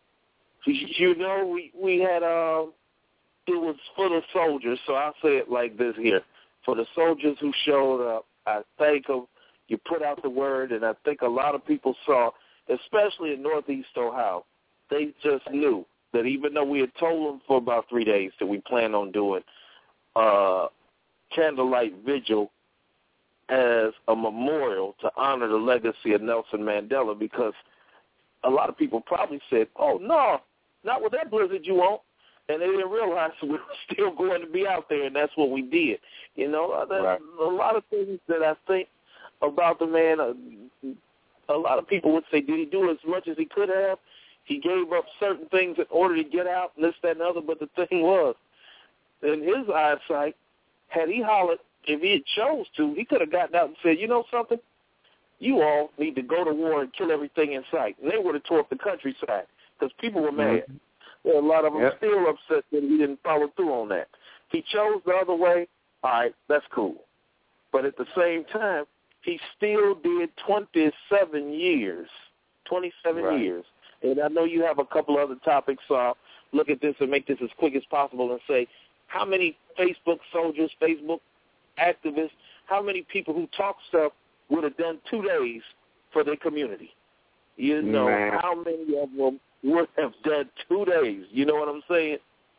You know, we we had uh, it was for the soldiers, so I'll say it like this here: for the soldiers who showed up, I thank them. You put out the word, and I think a lot of people saw, especially in Northeast Ohio, they just knew that even though we had told them for about three days that we planned on doing uh, candlelight vigil as a memorial to honor the legacy of Nelson Mandela, because a lot of people probably said, oh, no, not with that blizzard you want. And they didn't realize we were still going to be out there, and that's what we did. You know, there's right. a lot of things that I think about the man. Uh, a lot of people would say, did he do as much as he could have? He gave up certain things in order to get out, and this, that, and other. But the thing was, in his eyesight, had he hollered, if he had chose to, he could have gotten out and said, you know something? You all need to go to war and kill everything in sight. And they would have tore up the countryside because people were mad. Mm-hmm. There are a lot of them yep. still upset that he didn't follow through on that. He chose the other way. All right, that's cool. But at the same time, he still did twenty-seven years, twenty-seven right. years. And I know you have a couple other topics, so I'll look at this and make this as quick as possible and say, how many Facebook soldiers, Facebook activists, how many people who talk stuff would have done two days for their community? You know, Man. how many of them would have done two days? You know what I'm saying?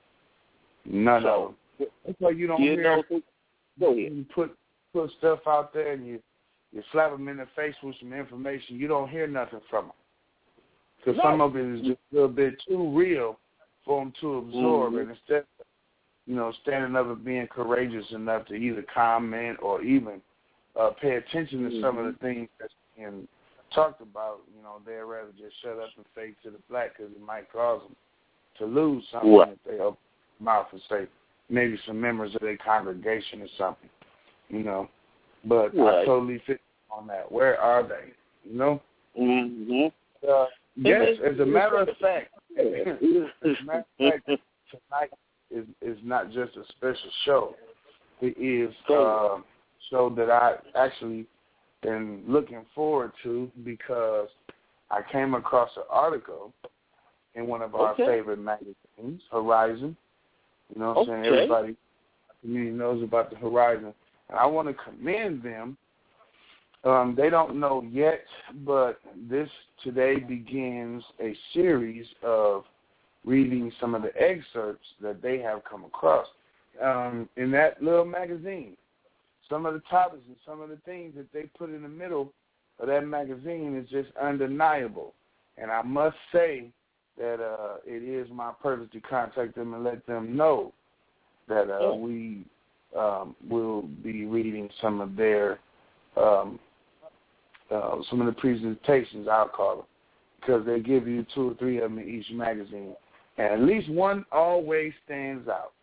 None so, of them. That's why you don't you hear know, go ahead. You put put stuff out there and you, you slap them in the face with some information. You don't hear nothing from them. Because no. some of it is just a little bit too real for them to absorb. Mm-hmm. And instead of, you know, standing up and being courageous enough to either comment or even uh, pay attention to mm-hmm. some of the things that's being talked about, you know, they'd rather just shut up and fade to the black because it might cause them to lose something what? if they open their mouth and say maybe some members of their congregation or something, you know. But right. I totally fit on that. Where are they, you know? Mm-hmm. Uh, yes, as a matter of fact, as a matter of fact, tonight is is not just a special show. It is a show that I actually been looking forward to because I came across an article in one of our okay. favorite magazines, Horizon. You know what I'm okay. saying? Everybody, the community knows about the Horizon. And I want to commend them. Um, they don't know yet, but this today begins a series of reading some of the excerpts that they have come across um, in that little magazine. Some of the topics and some of the things that they put in the middle of that magazine is just undeniable. And I must say that uh, it is my purpose to contact them and let them know that uh, oh. we um, will be reading some of their um, uh, some of the presentations, I'll call them, because they give you two or three of them in each magazine. And at least one always stands out.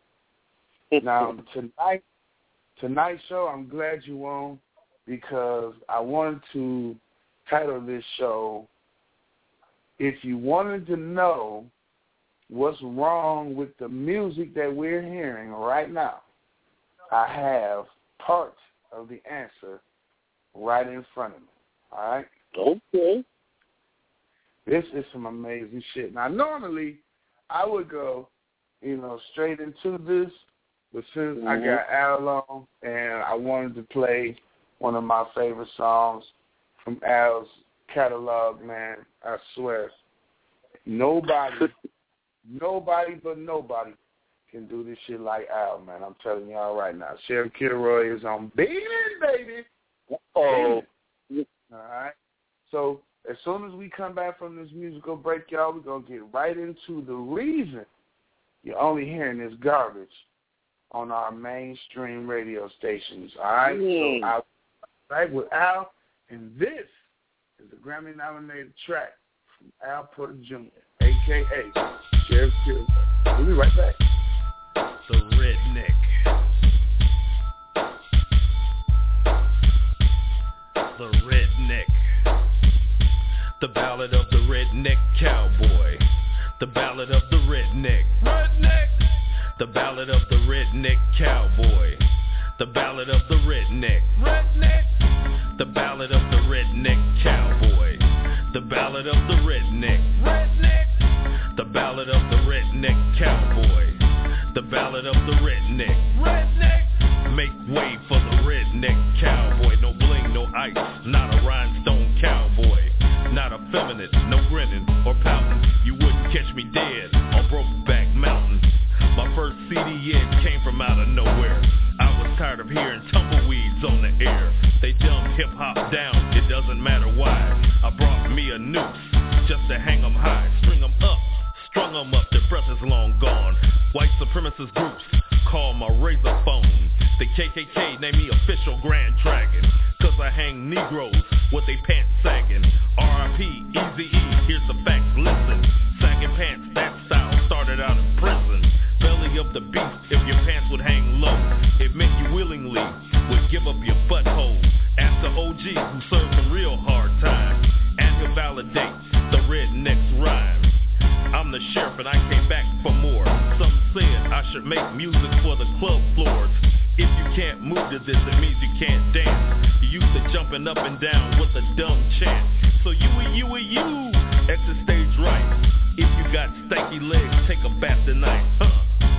Now, tonight, tonight's show, I'm glad you on because I wanted to title this show, If You Wanted to Know What's Wrong with the Music That We're Hearing Right Now, I have part of the answer right in front of me. All right? Okay. This is some amazing shit. Now, normally, I would go, you know, straight into this, but since mm-hmm. I got Al on and I wanted to play one of my favorite songs from Al's catalog, man, I swear, nobody, nobody but nobody can do this shit like Al, man. I'm telling y'all right now. Sheriff Kilroy is on beating, baby. Oh. All right. So as soon as we come back from this musical break, y'all, we're going to get right into the reason you're only hearing this garbage on our mainstream radio stations. All right? Mm. So I'll be right with Al, and this is the Grammy-nominated track from Al Porter Junior, a k a. Sheriff Kilroy. We'll be right back. The Redneck. The Redneck. The Ballad of the Redneck Cowboy. The Ballad of the Redneck. Redneck. The Ballad of the Redneck Cowboy. The Ballad of the Redneck. Redneck. The Ballad of the Redneck Cowboy. The Ballad of the Redneck. Redneck. The Ballad of the Redneck Cowboy. The Ballad of the Redneck. Redneck. Make way for the Redneck Cowboy. No bling, no ice, not a rhinestone cowboy. Not a feminist, no grinning or pouting. You wouldn't catch me dead on Brokeback Mountain. My first C D hit came from out of nowhere. I was tired of hearing tumbleweeds on the air. They dumb hip-hop down, it doesn't matter why. I brought me a noose just to hang 'em high. String 'em up, strung 'em up, their breath is long gone. White supremacist groups call my razor phone. The K K K named me official Grand Dragon, cause I hang Negroes with they pants sagging. R I P, Eazy-E, here's the facts, listen. Sagging pants, that style started out in prison. Belly of the beast, if your pants would hang low, it meant you willingly would give up your butthole. Ask the O G who served some real hard time, and he'll validate the redneck's rhyme. I'm the sheriff and I came back for more. Some said I should make music for the club floors. If you can't move to this, it means you can't dance. You used to jumping up and down with a dumb chant. So you and you and you, exit stage right. If you got stanky legs, take a bath tonight. Huh. The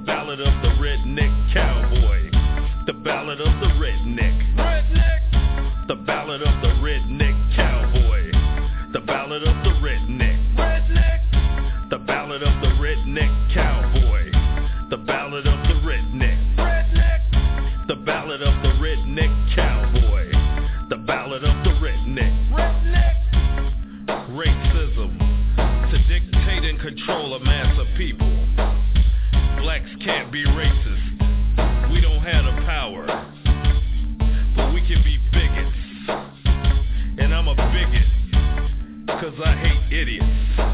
ballad of the redneck cowboy. The ballad of the redneck. Redneck. The ballad of the redneck cowboy. The ballad of the redneck. Redneck. The ballad of the redneck cowboy. The ballad of the redneck. Redneck. The ballad of the redneck cowboy. The ballad of the redneck. Redneck. Racism to dictate and control a mass of people. Blacks can't be racist. We don't have the power, but we can be bigots. And I'm a bigot, cause I hate idiots.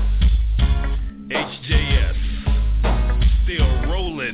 H J S, still rolling.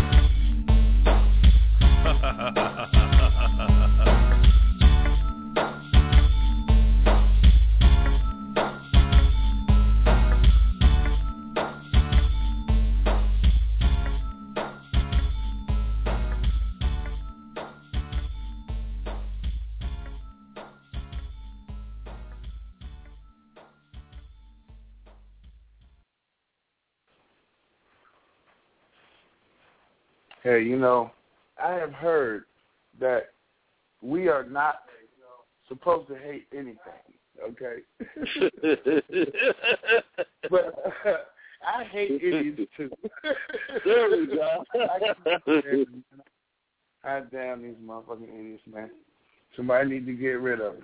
Hey, you know, I have heard that we are not supposed to hate anything, okay? But uh, I hate idiots, too. There we go. I damn these motherfucking idiots, man. Somebody need to get rid of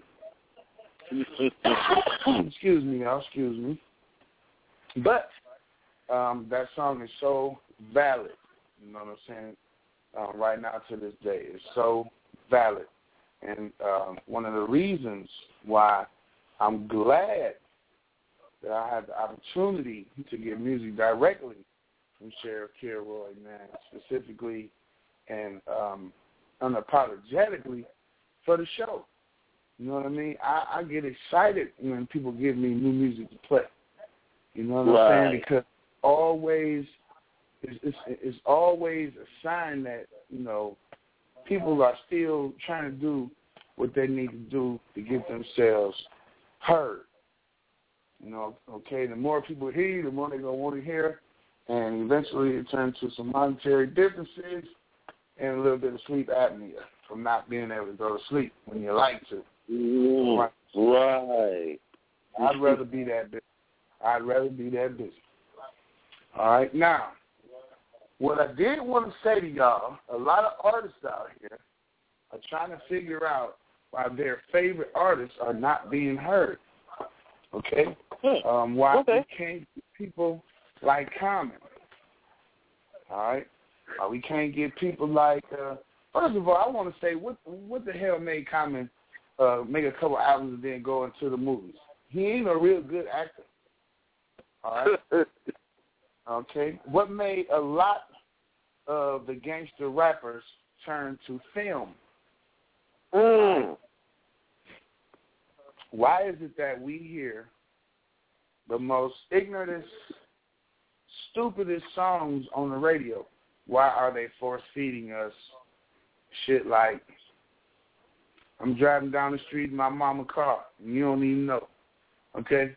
them. Excuse me, y'all, excuse me. But um, that song is so valid. You know what I'm saying? Um, right now to this day, it's so valid. And um, one of the reasons why I'm glad that I had the opportunity to get music directly from Sheriff Kilroy, man, specifically and um, unapologetically for the show. You know what I mean? I, I get excited when people give me new music to play. You know what right. I'm saying? Because always... It's, it's, it's always a sign that, you know, people are still trying to do what they need to do to get themselves heard. You know, okay, the more people hear you, the more they're going to want to hear, and eventually it turns to some monetary differences and a little bit of sleep apnea from not being able to go to sleep when you like to. Mm, right. right. I'd rather be that busy. I'd rather be that busy. All right, now, what I did want to say to y'all, a lot of artists out here are trying to figure out why their favorite artists are not being heard. Okay? Um, why okay. we can't get people like Common. All right? Why we can't get people like, uh, first of all, I want to say, what what the hell made Common uh, make a couple albums and then go into the movies? He ain't a real good actor. All right? Okay, what made a lot of the gangster rappers turn to film? Mm. Why is it that we hear the most ignorantest, stupidest songs on the radio? Why are they force-feeding us shit like, I'm driving down the street in my mama's car, and you don't even know, okay?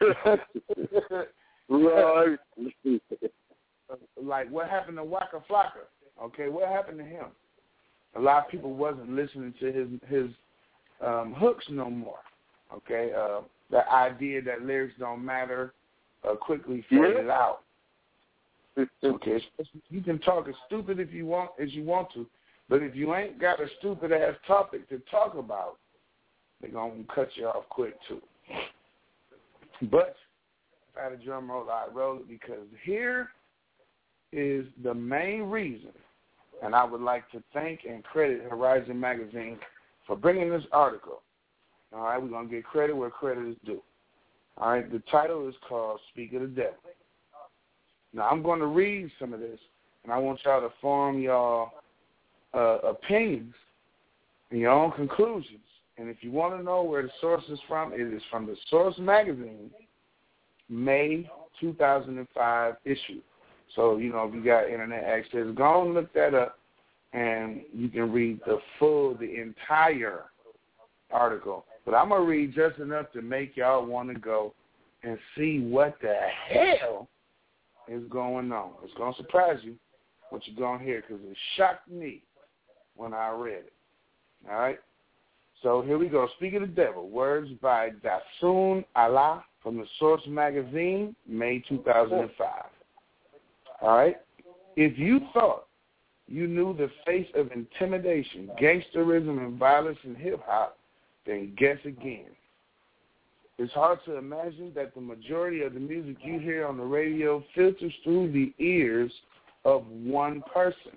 Right. Like, what happened to Waka Flocka? Okay, what happened to him? A lot of people wasn't listening to his his um, hooks no more. Okay, uh, the idea that lyrics don't matter uh, quickly faded yeah. out. Okay, you can talk as stupid if you want as you want to, but if you ain't got a stupid ass topic to talk about, they're gonna cut you off quick too. But if I had a drum roll, I'd roll it because here is the main reason, and I would like to thank and credit Horizon Magazine for bringing this article. All right, we're going to get credit where credit is due. All right, the title is called Speak of the Devil. Now, I'm going to read some of this, and I want y'all to form your uh, opinions and your own conclusions. And if you want to know where the source is from, it is from the Source Magazine, May two thousand five issue. So, you know, if you got internet access, go and look that up, and you can read the full, the entire article. But I'm going to read just enough to make y'all want to go and see what the hell is going on. It's going to surprise you what you're going to hear because it shocked me when I read it. All right? So here we go. Speak of the Devil, words by Dasun Allah from the Source magazine, May two thousand five. All right? If you thought you knew the face of intimidation, gangsterism, and violence in hip-hop, then guess again. It's hard to imagine that the majority of the music you hear on the radio filters through the ears of one person.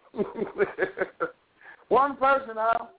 One person, Al.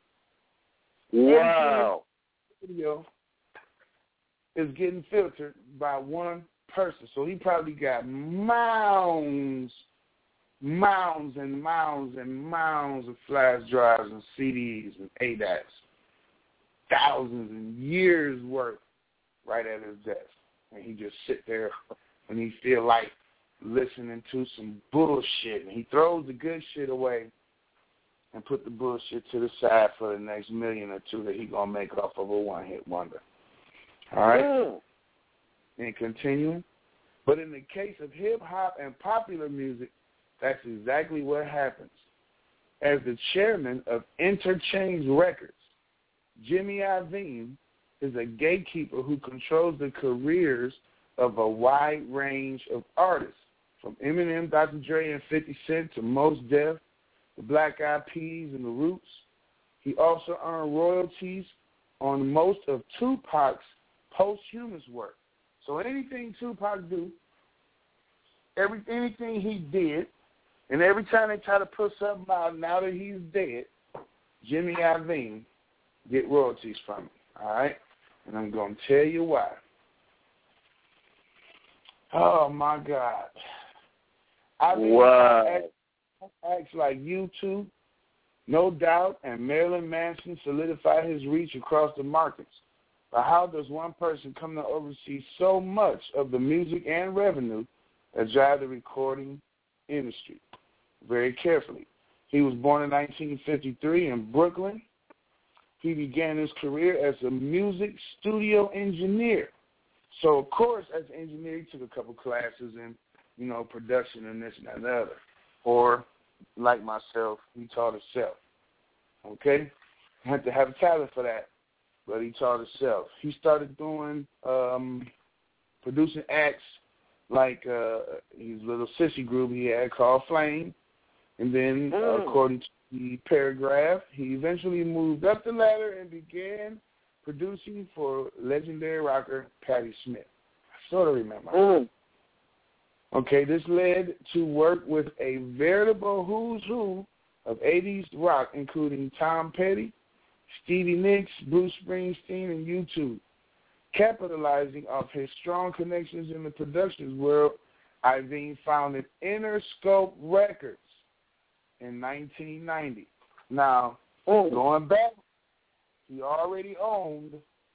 Wow. Video is getting filtered by one person. So he probably got mounds, mounds and mounds and mounds of flash drives and C Ds and A D A Cs. Thousands and years worth right at his desk. And he just sit there and he feel like listening to some bullshit. And he throws the good shit away and put the bullshit to the side for the next million or two that he going to make off of a one-hit wonder. All right? Mm. And continuing. But in the case of hip-hop and popular music, that's exactly what happens. As the chairman of Interchange Records, Jimmy Iovine is a gatekeeper who controls the careers of a wide range of artists, from Eminem, Doctor Dre, and fifty Cent to Mos Def, the Black Eyed Peas, and the Roots. He also earned royalties on most of Tupac's posthumous work. So anything Tupac do, every anything he did, and every time they try to put something out now that he's dead, Jimmy Iovine get royalties from him. All right? And I'm going to tell you why. Oh, my God. I mean, wow. Acts like U two, No Doubt, and Marilyn Manson solidify his reach across the markets. But how does one person come to oversee so much of the music and revenue that drive the recording industry? Very carefully. He was born in nineteen fifty-three in Brooklyn. He began his career as a music studio engineer. So, of course, as an engineer, he took a couple classes in, you know, production and this and that and the other. Or, like myself, he taught himself. Okay? I had to have a talent for that, but he taught himself. He started doing, um, producing acts like uh, his little sissy group he had called Flame. And then, mm. uh, according to the paragraph, he eventually moved up the ladder and began producing for legendary rocker Patti Smith. I sort of remember. Mm. Okay, this led to work with a veritable who's who of eighties rock, including Tom Petty, Stevie Nicks, Bruce Springsteen, and U two. Capitalizing off his strong connections in the productions world, Iovine founded Interscope Records in nineteen ninety. Now, mm. going back, he already owned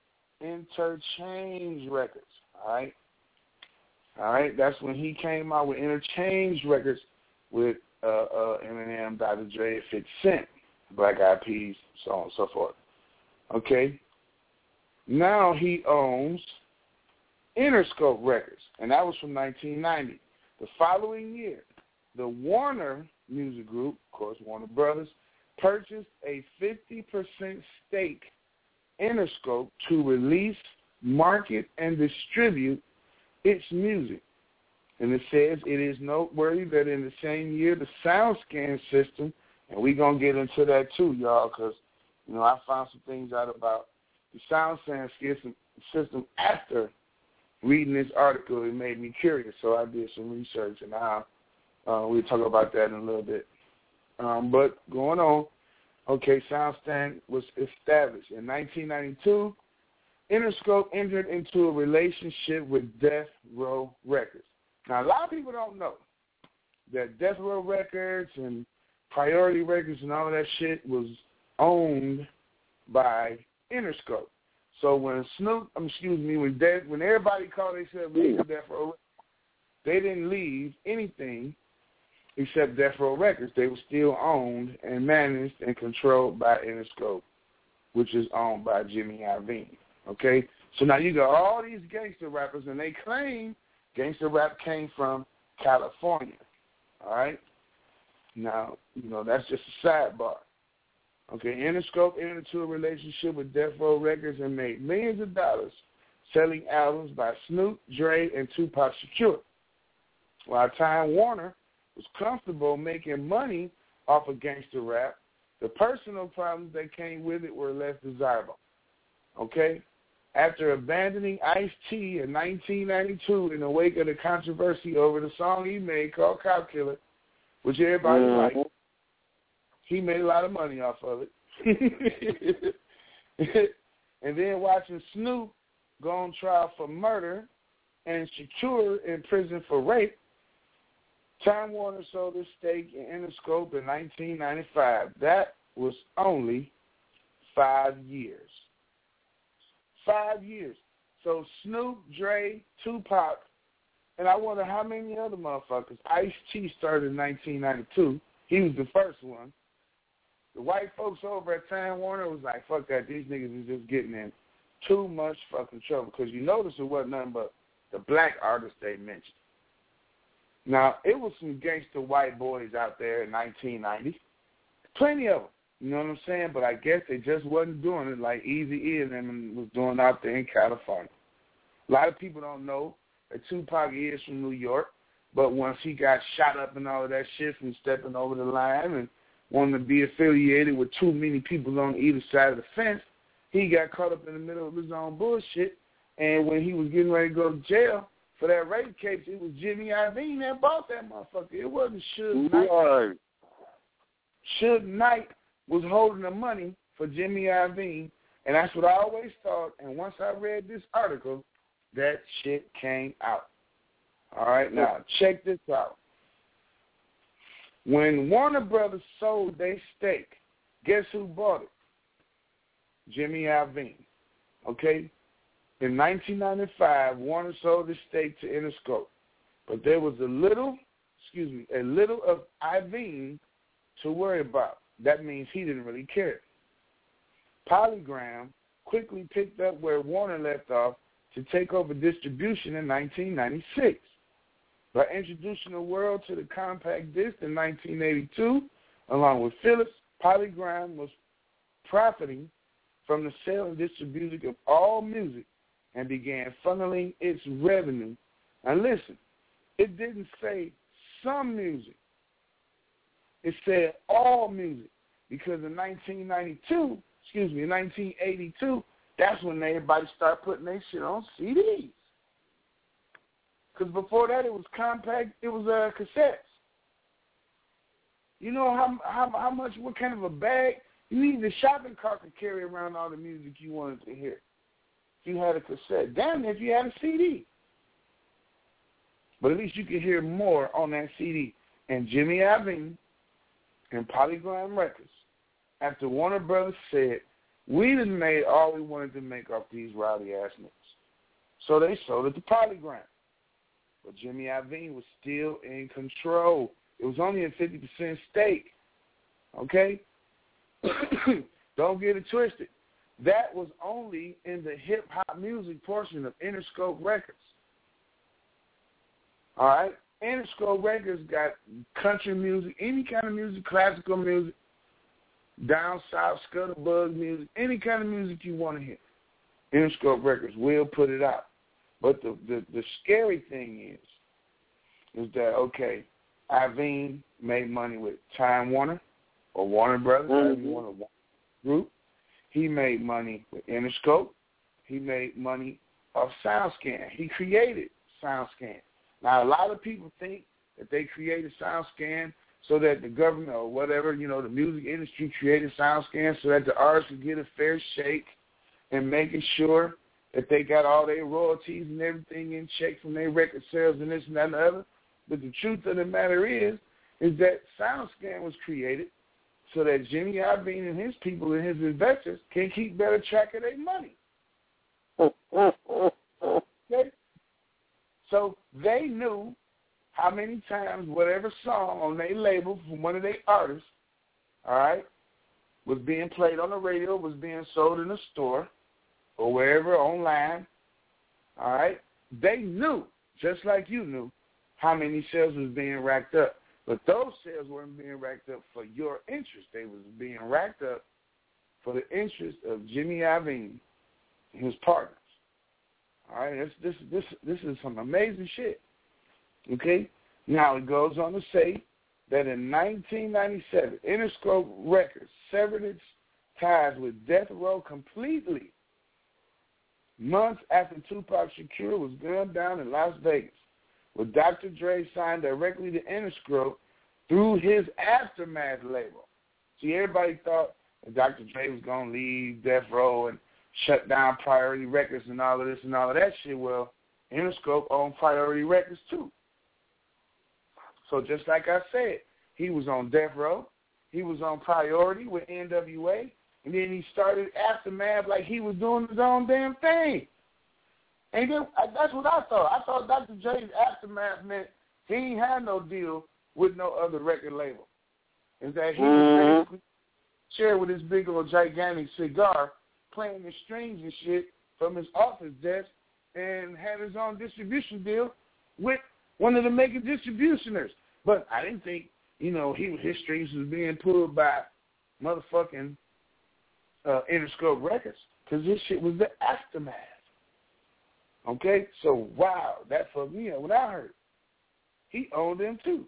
Interchange Records, all right? All right, that's when he came out with Interchange Records with uh, uh, Eminem, Doctor Dre, fifty Cent, Black Eyed Peas, so on and so forth. Okay? Now he owns Interscope Records, and that was from nineteen ninety. The following year, the Warner Music Group, of course, Warner Brothers, purchased a fifty percent stake in Interscope to release, market, and distribute its music. And it says it is noteworthy that in the same year, the SoundScan system, and we're going to get into that too, y'all, because, you know, I found some things out about the SoundScan system, system after reading this article. It made me curious, so I did some research, and I'll, uh, we'll talk about that in a little bit. Um, but going on, okay, SoundScan was established. In nineteen ninety-two, Interscope entered into a relationship with Death Row Records. Now, a lot of people don't know that Death Row Records and Priority Records and all of that shit was owned by Interscope. So when Snoop, um, excuse me, when Death, when everybody called themselves Death Row Records, they didn't leave anything except Death Row Records. They were still owned and managed and controlled by Interscope, which is owned by Jimmy Iovine. Okay? So now you got all these gangster rappers, and they claim gangster rap came from California. All right? Now, you know, that's just a sidebar. Okay, Interscope entered into a relationship with Death Row Records and made millions of dollars selling albums by Snoop, Dre, and Tupac Shakur. While Time Warner was comfortable making money off of gangster rap, the personal problems that came with it were less desirable. Okay? After abandoning Ice-T in nineteen ninety-two in the wake of the controversy over the song he made called Cop Killer, which everybody mm-hmm. liked, he made a lot of money off of it. And then watching Snoop go on trial for murder and Shakur in prison for rape, Time Warner sold his stake in Interscope in nineteen ninety-five. That was only five years. Five years. So Snoop, Dre, Tupac, and I wonder how many other motherfuckers. Ice-T started in nineteen ninety-two. He was the first one. The white folks over at Time Warner was like, fuck that, these niggas is just getting in too much fucking trouble. Because you notice it wasn't nothing but the black artists they mentioned. Now, it was some gangster white boys out there in nineteen ninety. Plenty of them. You know what I'm saying? But I guess they just wasn't doing it like Eazy-E and them was doing out there in California. A lot of people don't know that Tupac is from New York, but once he got shot up and all of that shit from stepping over the line and wanting to be affiliated with too many people on either side of the fence, he got caught up in the middle of his own bullshit. And when he was getting ready to go to jail for that rape case, it was Jimmy Iovine that bought that motherfucker. It wasn't Suge Knight. Right. Suge Knight was holding the money for Jimmy Iovine, and that's what I always thought. And once I read this article, that shit came out. All right, now check this out. When Warner Brothers sold their stake, guess who bought it? Jimmy Iovine. Okay? In nineteen ninety-five, Warner sold his stake to Interscope, but there was a little, excuse me, a little of Iovine to worry about. That means he didn't really care. Polygram quickly picked up where Warner left off to take over distribution in nineteen ninety-six. By introducing the world to the compact disc in nineteen eighty-two, along with Philips, Polygram was profiting from the sale and distribution of all music and began funneling its revenue. Now listen, it didn't say some music. It said all music, because in nineteen ninety-two, excuse me, in nineteen eighty-two, that's when everybody started putting their shit on C Ds. Because before that, it was compact, it was uh, cassettes. You know how, how how much, what kind of a bag? You needed a shopping cart to carry around all the music you wanted to hear. If you had a cassette. Damn if you had a C D. But at least you could hear more on that C D. And Jimmy Iovine and Polygram Records, after Warner Brothers said, we done made all we wanted to make off these rowdy-ass niggas. So they sold it to Polygram. But Jimmy Iovine was still in control. It was only a fifty percent stake. Okay? Don't get it twisted. That was only in the hip-hop music portion of Interscope Records. All right? Interscope Records got country music, any kind of music, classical music, down south, scuttlebug music, any kind of music you want to hear. Interscope Records will put it out. But the, the, the scary thing is, is that, okay, Iovine made money with Time Warner or Warner Brothers, mm-hmm. Warner Group. He made money with Interscope. He made money off SoundScan. He created SoundScan. Now, a lot of people think that they created SoundScan so that the government or whatever, you know, the music industry created SoundScan so that the artists could get a fair shake and making sure that they got all their royalties and everything in check from their record sales and this and that and the other. But the truth of the matter is, is that SoundScan was created so that Jimmy Iovine and his people and his investors can keep better track of their money. Okay? So they knew how many times whatever song on their label from one of their artists, all right, was being played on the radio, was being sold in the store or wherever online, all right. They knew, just like you knew, how many sales was being racked up. But those sales weren't being racked up for your interest. They was being racked up for the interest of Jimmy Iovine and his partners. All right, this this this this is some amazing shit. Okay, now it goes on to say that in nineteen ninety-seven, Interscope Records severed its ties with Death Row completely. Months after Tupac Shakur was gunned down in Las Vegas, with Doctor Dre signed directly to Interscope through his Aftermath label. See, everybody thought that Doctor Dre was going to leave Death Row and shut down Priority Records and all of this and all of that shit. Well, Interscope owned Priority Records too. So just like I said, he was on Death Row, he was on Priority with N W A, and then he started Aftermath like he was doing his own damn thing. And then, that's what I thought. I thought Doctor Dre's Aftermath meant he ain't had no deal with no other record label. Is that he mm-hmm. was basically shared with his big old gigantic cigar, playing the strings and shit from his office desk, and had his own distribution deal with one of the major distributioners. But I didn't think, you know, he his strings was being pulled by motherfucking uh, Interscope Records, because this shit was the Aftermath. Okay? So, wow, that fucked me up when I heard it. He owned them too.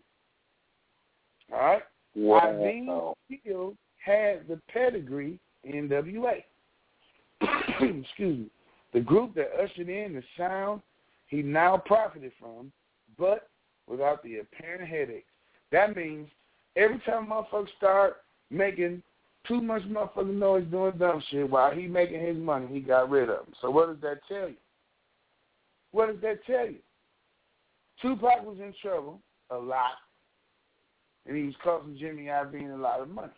All right? Wow. Iovine still had the pedigree N W A. Excuse me. The group that ushered in the sound he now profited from, but without the apparent headaches. That means every time motherfuckers start making too much motherfucking noise doing dumb shit while he making his money, he got rid of them. So what does that tell you? What does that tell you? Tupac was in trouble a lot, and he was costing Jimmy Iovine a lot of money.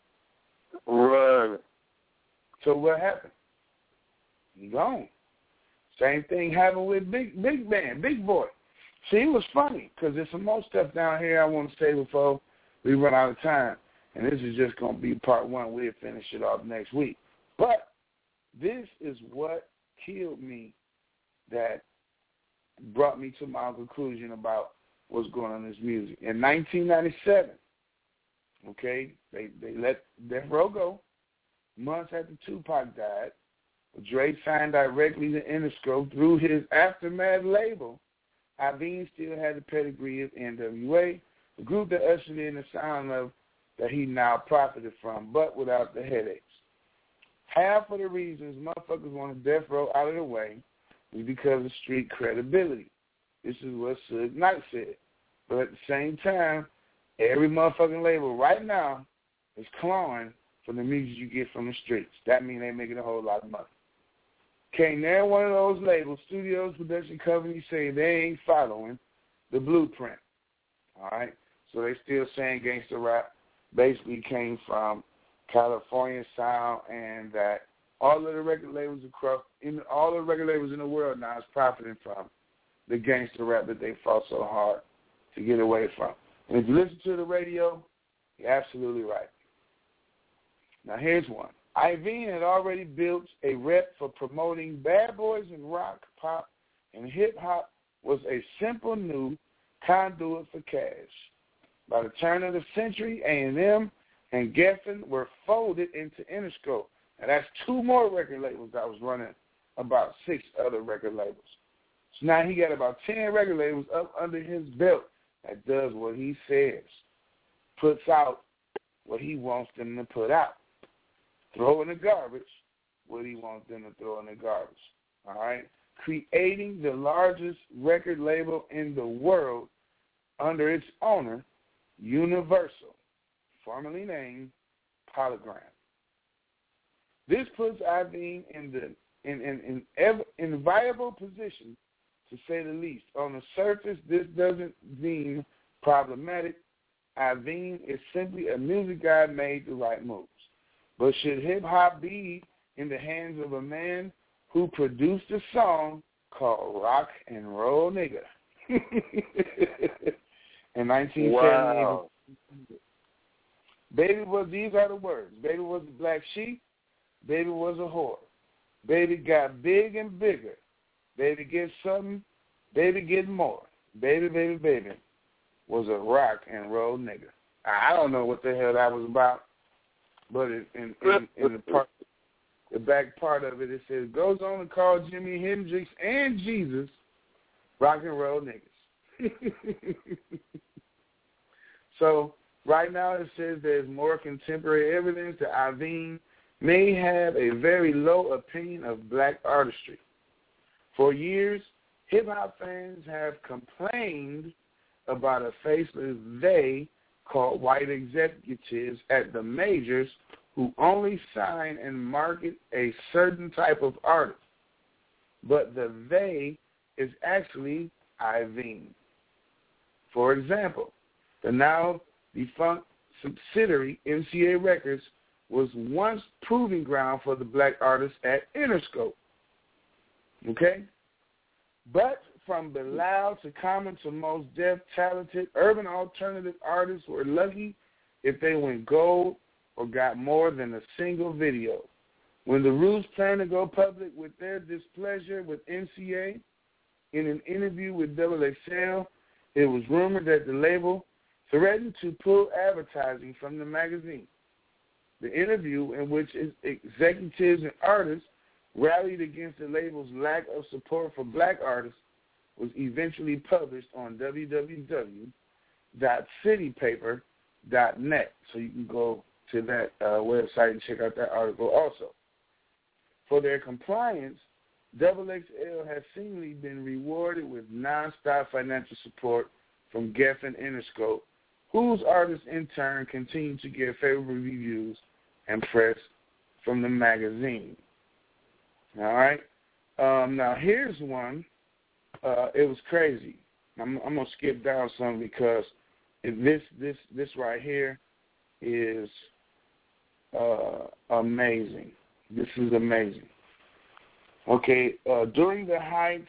Right. So what happened? He gone. Same thing happened with Big Big Man, Big Boy. See, it was funny because there's some more stuff down here I want to say before we run out of time. And this is just going to be part one. We'll finish it off next week. But this is what killed me, that brought me to my conclusion about what's going on in this music. In nineteen ninety-seven, okay, they, they let Death Row go. Months after Tupac died, Dre signed directly to Interscope through his Aftermath label. Iovine still had the pedigree of N W A, the group that ushered in the sound of that he now profited from, but without the headaches. Half of the reasons motherfuckers wanted Death Row out of the way was because of street credibility. This is what Suge Knight said. But at the same time, every motherfucking label right now is clawing for the music you get from the streets. That means they're making a whole lot of money. Can't name one of those labels, studios, production companies say they ain't following the blueprint. All right? So they still saying gangster rap basically came from California sound, and that all of the record labels across, in all the record labels in the world now is profiting from the gangster rap that they fought so hard to get away from. And if you listen to the radio, you're absolutely right. Now here's one. Iovine had already built a rep for promoting bad boys in rock, pop, and hip-hop was a simple new conduit for cash. By the turn of the century, A and M and Geffen were folded into Interscope. Now, that's two more record labels that was running about six other record labels. So now he got about ten record labels up under his belt that does what he says, puts out what he wants them to put out. Throw in the garbage what he wants them to throw in the garbage. All right? Creating the largest record label in the world under its owner, Universal, formerly named Polygram. This puts Iovine in the in in in, ever, in viable position, to say the least. On the surface, this doesn't seem problematic. Iovine is simply a music guy made the right moves. But should hip-hop be in the hands of a man who produced a song called Rock and Roll Nigga in nineteen seventy-eight? Wow. Baby was, these are the words. Baby was a black sheep. Baby was a whore. Baby got big and bigger. Baby get something. Baby get more. Baby, baby, baby. was a rock and roll nigga. I don't know what the hell that was about, but in, in, in, in the part, the back part of it, it says, goes on to call Jimi Hendrix and Jesus rock and roll niggas. So right now it says there's more contemporary evidence that Aveen may have a very low opinion of black artistry. For years, hip-hop fans have complained about a faceless they called white executives at the majors who only sign and market a certain type of artist. But the they is actually Aveen. For example, the now defunct subsidiary M C A Records was once proving ground for the black artists at Interscope. Okay? But from Bilal to Common to Mos Def, talented urban alternative artists were lucky if they went gold or got more than a single video. When the Roots planned to go public with their displeasure with M C A, in an interview with Double X L, it was rumored that the label threatened to pull advertising from the magazine. The interview, in which executives and artists rallied against the label's lack of support for black artists, was eventually published on w w w dot city paper dot net. So you can go to that uh, website and check out that article also. For their compliance, Double X L has seemingly been rewarded with nonstop financial support from Geffen Interscope, whose artists in turn continue to get favorable reviews and press from the magazine. All right? Um, now, here's one. Uh, it was crazy. I'm, I'm going to skip down some because this this this right here is uh, amazing. This is amazing. Okay, uh, during the height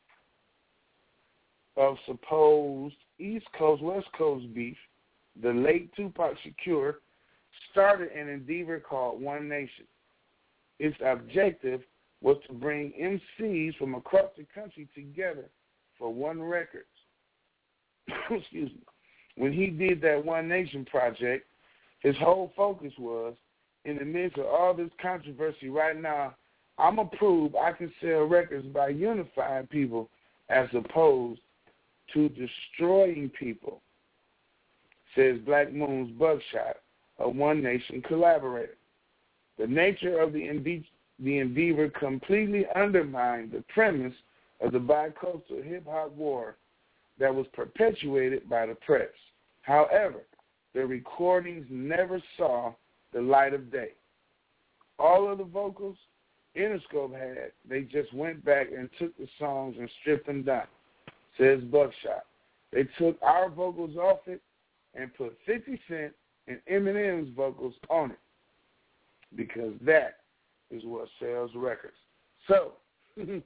of supposed East Coast, West Coast beef, the late Tupac Shakur started an endeavor called One Nation. Its objective was to bring M Cs from across the country together for one record. Excuse me. When he did that One Nation project, his whole focus was, in the midst of all this controversy right now, I'm going to prove I can sell records by unifying people as opposed to destroying people, says Black Moon's Buckshot, a One Nation collaborator. The nature of the endeavor The endeavor completely undermined the premise of the bi-coastal hip-hop war that was perpetuated by the press. However, the recordings never saw the light of day. All of the vocals Interscope had, they just went back and took the songs and stripped them down, says Buckshot. They took our vocals off it and put fifty Cent and Eminem's vocals on it because that is what sells records. So, in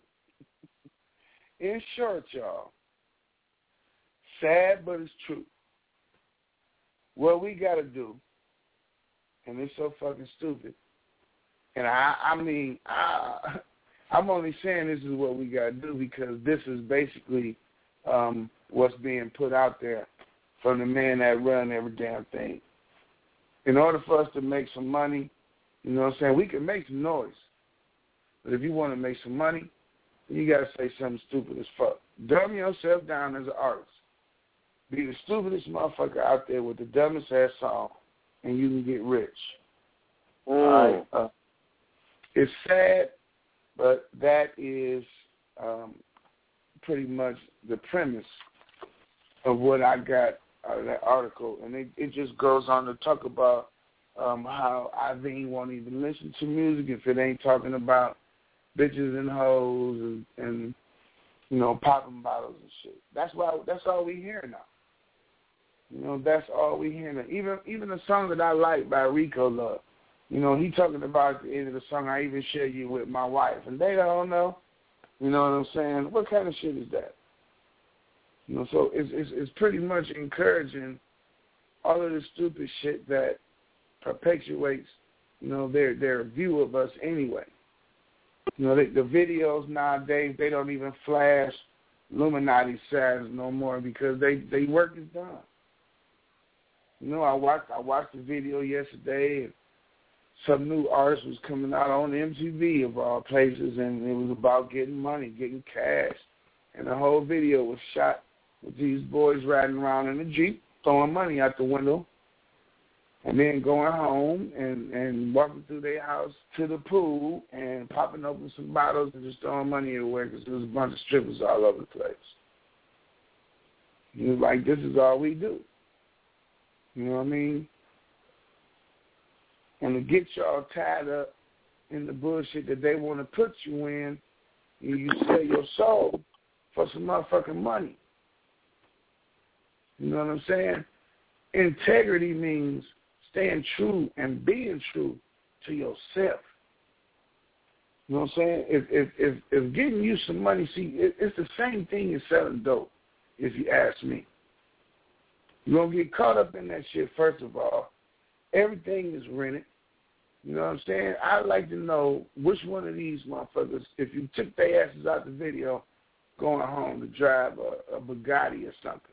short, y'all, sad but it's true. What we got to do, and it's so fucking stupid, and I, I mean, I, I'm only saying this is what we got to do because this is basically um, what's being put out there from the man that run every damn thing. In order for us to make some money, you know what I'm saying, we can make some noise. But if you want to make some money, then you got to say something stupid as fuck. Dumb yourself down as an artist. Be the stupidest motherfucker out there with the dumbest ass song, and you can get rich. Mm. All right? Uh, it's sad, but that is um, pretty much the premise of what I got out of that article. And it, it just goes on to talk about um, how Aveen won't even listen to music if it ain't talking about bitches and hoes and, and you know, popping bottles and shit. That's why. That's all we hear now. You know, that's all we hear now. Even even the song that I like by Rico Love, you know, he talking about at the end of the song, I even share you with my wife, and they don't know. You know what I'm saying? What kind of shit is that? You know, so it's it's, it's pretty much encouraging all of the stupid shit that perpetuates, you know, their their view of us anyway. You know, they, the videos nowadays, they don't even flash Illuminati status no more because they they work is done. You know, I watched I watched the video yesterday, and some new artist was coming out on M T V of all places, and it was about getting money, getting cash, and the whole video was shot with these boys riding around in a Jeep, throwing money out the window, and then going home and, and walking through their house to the pool and popping open some bottles and just throwing money everywhere because there was a bunch of strippers all over the place. He was like, this is all we do. You know what I mean? And to get y'all tied up in the bullshit that they want to put you in, you sell your soul for some motherfucking money. You know what I'm saying? Integrity means staying true and being true to yourself. You know what I'm saying? If if if, if getting you some money, see, it, it's the same thing as selling dope, if you ask me. You're going to get caught up in that shit, first of all. Everything is rented. You know what I'm saying? I'd like to know which one of these motherfuckers, if you took their asses out the video, going home to drive a, a Bugatti or something.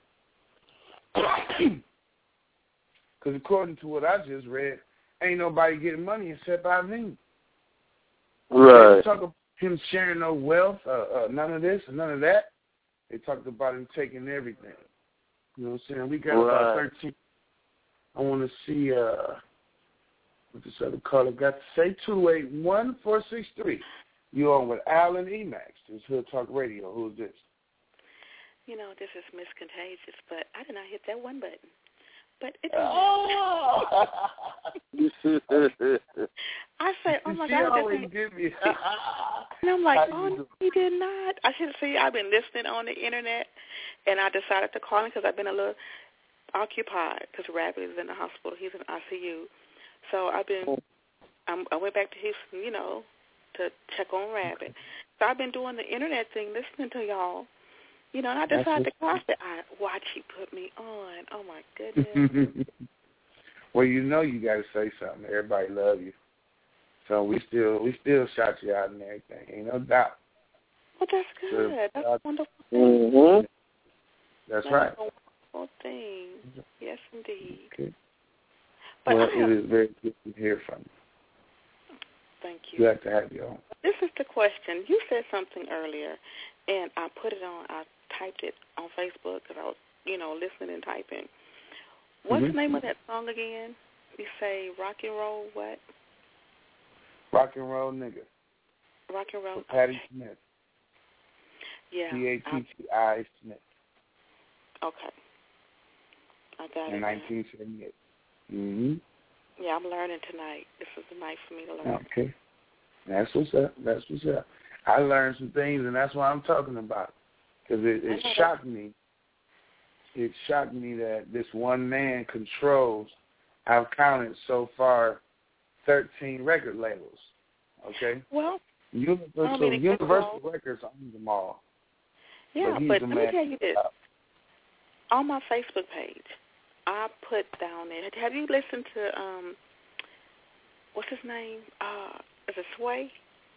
Because according to what I just read, ain't nobody getting money except I me. Right. They talk about him sharing no wealth, uh, uh, none of this and none of that. They talked about him taking everything. You know what I'm saying? We got right. about thirteen. I want to see uh, what this other caller got to say. two eight one, four six three. You on with Alan Emax. This is Hood Talk Radio. Who's this? You know, this is Miss Contagious, but I did not hit that one button. But it's oh. I say, oh my she God, always give me. And I'm like, oh, no, he did not. I should see. I've been listening on the internet, and I decided to call him because I've been a little occupied because Rabbit is in the hospital. He's in I C U, so I've been. I'm, I went back to Houston, you know, to check on Rabbit. So I've been doing the internet thing, listening to y'all. You know, and I decided to call it. I watch he put me on. Oh, my goodness. Well, you know you got to say something. Everybody love you. So we still we still shout you out and everything. Ain't no doubt. Well, that's good. So, that's uh, a wonderful thing. Mm-hmm. That's, that's right. a wonderful thing. Yes, indeed. Okay. But well, have, it is very good to hear from you. Thank you. Glad to have you on. This is the question. You said something earlier, and I put it on. I typed it on Facebook because I was, you know, listening and typing. What's mm-hmm. the name of that song again? You say rock and roll what? Rock and roll nigga. Rock and roll. For Patti okay. Smith. Yeah. P A T T I Smith. Okay. I got in it. In nineteen seventy-eight. Mm-hmm. Yeah, I'm learning tonight. This is the night for me to learn. Okay. That's what's up. That's what's up. I learned some things, and that's why I'm talking about. Because it, it shocked me. It shocked me that this one man controls, I've counted so far, thirteen record labels. Okay? Well, Universal, so Universal Records owns them all. Yeah, but, but let man. me tell you this. On my Facebook page, I put down there, have you listened to, um, what's his name? Uh, is it Sway?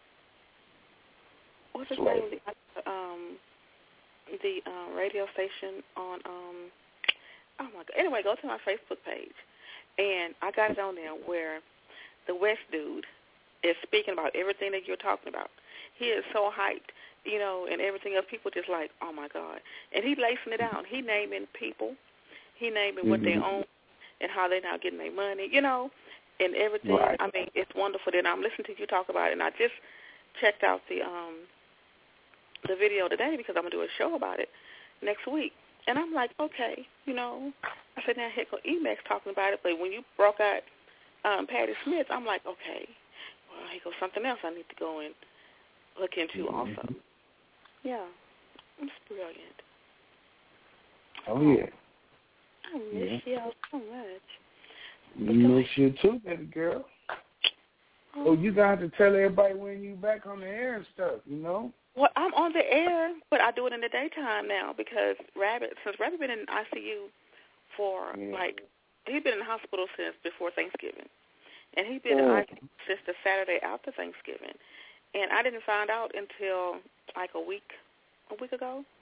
What's his Sway. name? Um, the uh, radio station on, um, oh, my God. Anyway, go to my Facebook page, and I got it on there where the West dude is speaking about everything that you're talking about. He is so hyped, you know, and everything else. People just like, oh, my God. And he lacing it down. He naming people. He naming mm-hmm. what they own and how they're now getting their money, you know, and everything. Right. I mean, it's wonderful. Then I'm listening to you talk about it, and I just checked out the um, the video today because I'm going to do a show about it next week. And I'm like, okay, you know, I said, now here go Emax talking about it, but when you broke out um, Patti Smith, I'm like, okay, well, here goes something else I need to go and look into mm-hmm. also. Yeah, it's brilliant. Oh, yeah. I miss yeah. you so much. You miss you too, baby girl. Oh, oh you got to tell everybody when you back on the air and stuff, you know? Well, I'm on the air, but I do it in the daytime now because Rabbit, since Rabbit been in I C U for, yeah. like, he's been in the hospital since before Thanksgiving. And he's been oh. in I C U since the Saturday after Thanksgiving. And I didn't find out until, like, a week, a week ago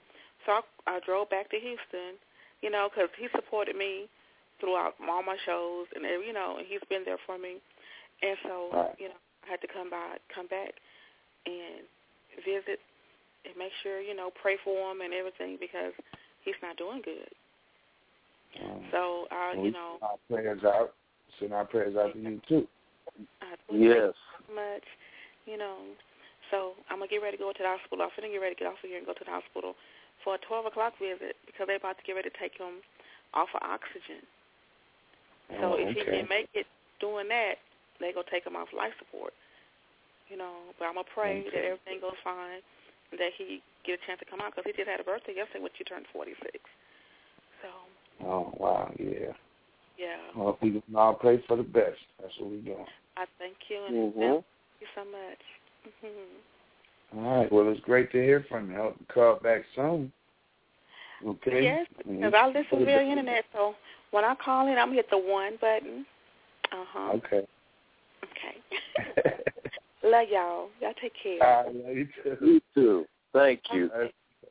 so I, I drove back to Houston, you know, because he supported me throughout all my shows, and every, you know, and he's been there for me. And so, right. you know, I had to come by, come back, and visit, and make sure, you know, pray for him and everything because he's not doing good. Um, so, uh, well, you know, our prayers out. Send our prayers out to you too. I yes. So much, you know. So I'm gonna get ready to go to the hospital. I'm finna get ready to get off of here and go to the hospital for a twelve o'clock visit because they're about to get ready to take him off of oxygen. So oh, if okay. he can make it doing that, they gonna take him off life support. You know, but I'm gonna pray okay. that everything goes fine and that he get a chance to come out because he just had a birthday yesterday when she turned forty-six. So. Oh wow, yeah. Yeah. Well, we can all pray for the best. That's what we're doing. I thank you, and mm-hmm. thank you so much. Mm-hmm. All right. Well, it's great to hear from you. I hope you call back soon. Okay? Yes, because I listen via internet, so when I call in, I'm going to hit the one button. Uh-huh. Okay. Okay. Love y'all. Y'all take care. I love you too. You too. Thank you. Okay.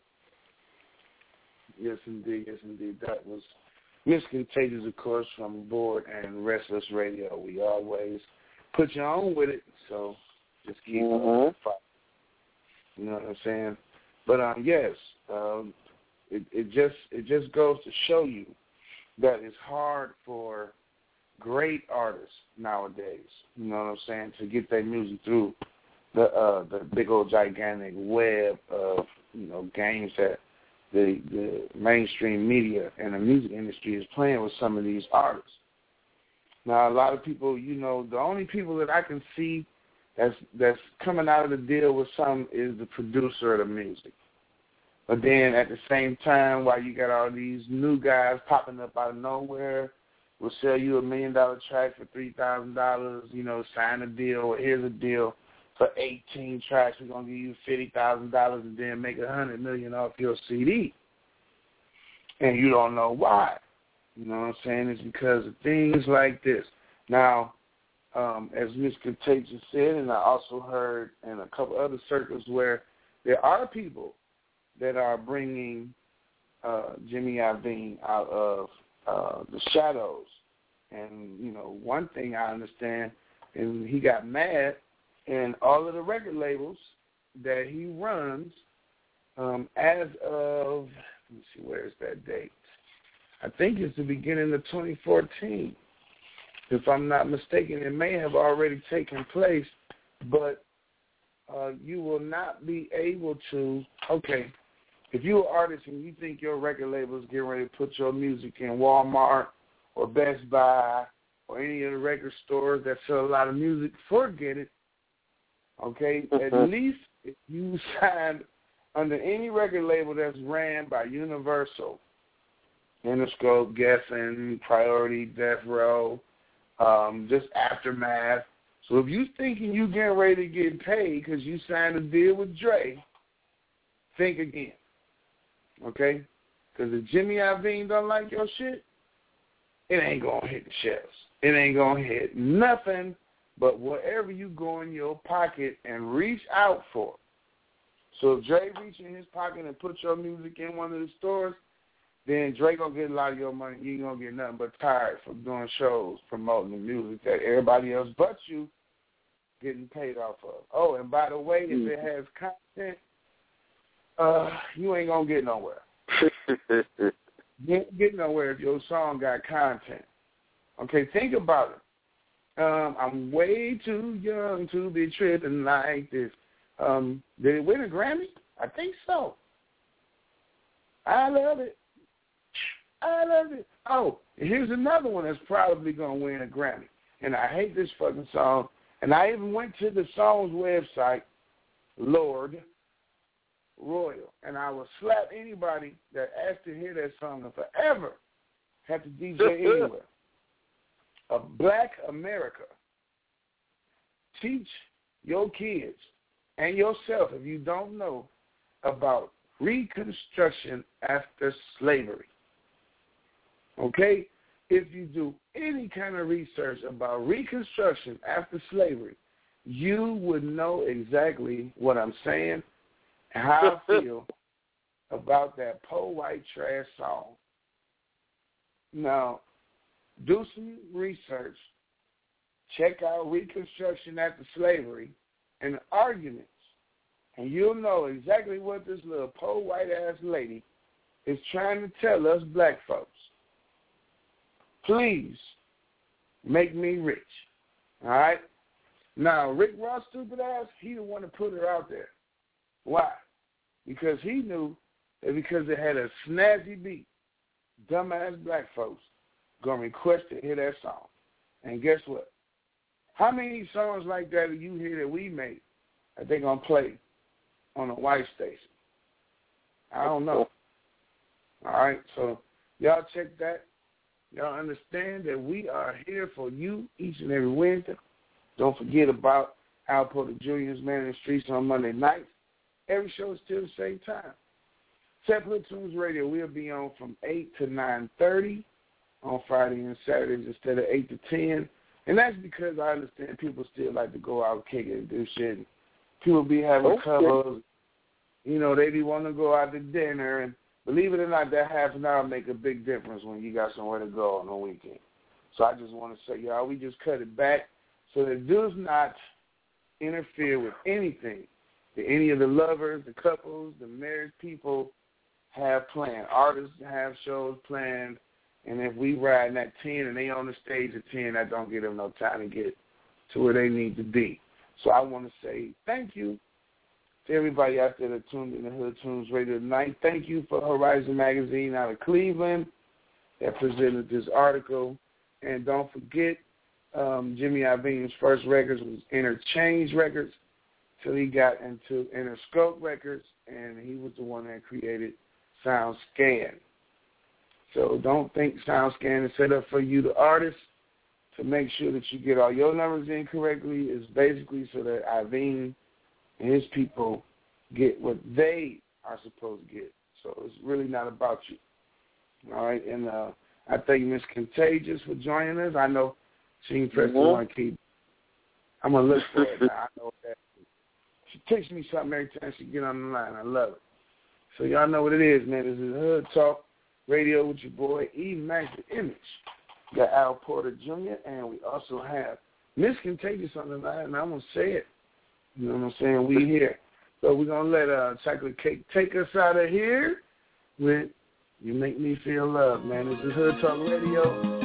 Yes, indeed. Yes, indeed. That was Miss Contagious, of course, from Board and Restless Radio. We always put you on with it, so just keep mm-hmm. on fighting. You know what I'm saying? But um, yes, um, it, it just it just goes to show you that it's hard for great artists nowadays. You know what I'm saying? To get their music through the uh, the big old gigantic web of you know games that the the mainstream media and the music industry is playing with some of these artists. Now, a lot of people, you know, the only people that I can see that's that's coming out of the deal with some is the producer of the music. But then at the same time, while you got all these new guys popping up out of nowhere, will sell you a million dollar track for three thousand dollars. You know, sign a deal. Or here's a deal for eighteen tracks. We're gonna give you fifty thousand dollars, and then make a hundred million off your C D. And you don't know why. You know what I'm saying? It's because of things like this. Now, um, as Miz Contagious said, and I also heard in a couple other circles where there are people that are bringing uh, Jimmy Iovine out of uh, the shadows. And, you know, one thing I understand is he got mad, and all of the record labels that he runs, um, as of, let me see, where's that date? I think it's the beginning of twenty fourteen. If I'm not mistaken, it may have already taken place, but uh, you will not be able to, okay, if you're an artist and you think your record label is getting ready to put your music in Walmart or Best Buy or any of the record stores that sell a lot of music, forget it, okay? Mm-hmm. At least if you signed under any record label that's ran by Universal, Interscope, Geffen, Priority, Death Row, um, just Aftermath. So if you thinking you getting ready to get paid because you signed a deal with Dre, think again, okay? Because if Jimmy Iovine don't like your shit, it ain't going to hit the shelves. It ain't going to hit nothing but whatever you go in your pocket and reach out for. So if Dre reach in his pocket and put your music in one of the stores, then Dre gonna get a lot of your money. You ain't gonna get nothing but tired from doing shows, promoting the music that everybody else but you getting paid off of. Oh, and by the way, if it has content, uh, you ain't gonna get nowhere. You ain't get nowhere if your song got content. Okay, think about it. Um, I'm way too young to be tripping like this. Um, did it win a Grammy? I think so. I love it. I love it. Oh, here's another one that's probably going to win a Grammy. And I hate this fucking song. And I even went to the song's website, Lord Royal. And I will slap anybody that asked to hear that song and forever have to D J anywhere. A Black America. Teach your kids and yourself, if you don't know, about Reconstruction after slavery. Okay? If you do any kind of research about Reconstruction after slavery, you would know exactly what I'm saying and how I feel about that poor white trash song. Now, do some research. Check out Reconstruction After Slavery and the arguments, and you'll know exactly what this little poor white-ass lady is trying to tell us black folks. Please make me rich, all right? Now, Rick Ross' stupid ass, he the one to put her out there. Why? Because he knew that because it had a snazzy beat, dumbass black folks going to request to hear that song. And guess what? How many songs like that do you hear that we made that they're going to play on a white station? I don't know. All right, so y'all check that. Y'all understand that we are here for you each and every Wednesday. Don't forget about Al Porter Junior's Man in the Streets on Monday nights. Every show is still the same time. Separate Tunes Radio, we'll be on from eight to nine thirty on Friday and Saturdays instead of eight to ten. And that's because I understand people still like to go out, kick it, and do shit. People be having okay. covers. You know, they be wanting to go out to dinner. And believe it or not, that half an hour make a big difference when you got somewhere to go on the weekend. So I just want to say, y'all, we just cut it back so that it does not interfere with anything that any of the lovers, the couples, the married people have planned. Artists have shows planned. And if we riding at ten and they on the stage at ten, that don't give them no time to get to where they need to be. So I want to say thank you to everybody out there that tuned in to Hood Tunes Radio tonight. Thank you for Horizon Magazine out of Cleveland that presented this article. And don't forget, um, Jimmy Iovine's first records was Interchange Records till he got into Interscope Records, and he was the one that created SoundScan. So don't think SoundScan is set up for you, the artist, to make sure that you get all your numbers in correctly. It's basically so that Ivine and his people get what they are supposed to get. So it's really not about you. All right? And uh, I thank Miss Contagious for joining us. I know she can press mm-hmm. the one key. I'm going to look for it now. I know that. She texts me something every time she get on the line. I love it. So y'all know what it is, man. This is Hood Talk Radio with your boy, E. Max the Image. We got Al Porter Junior, and we also have Miss Contagious on the line, and I'm going to say it. You know what I'm saying? We here. So we're going to let uh, Chocolate Cake take us out of here with You Make Me Feel Love, man. This is Hood Talk Radio.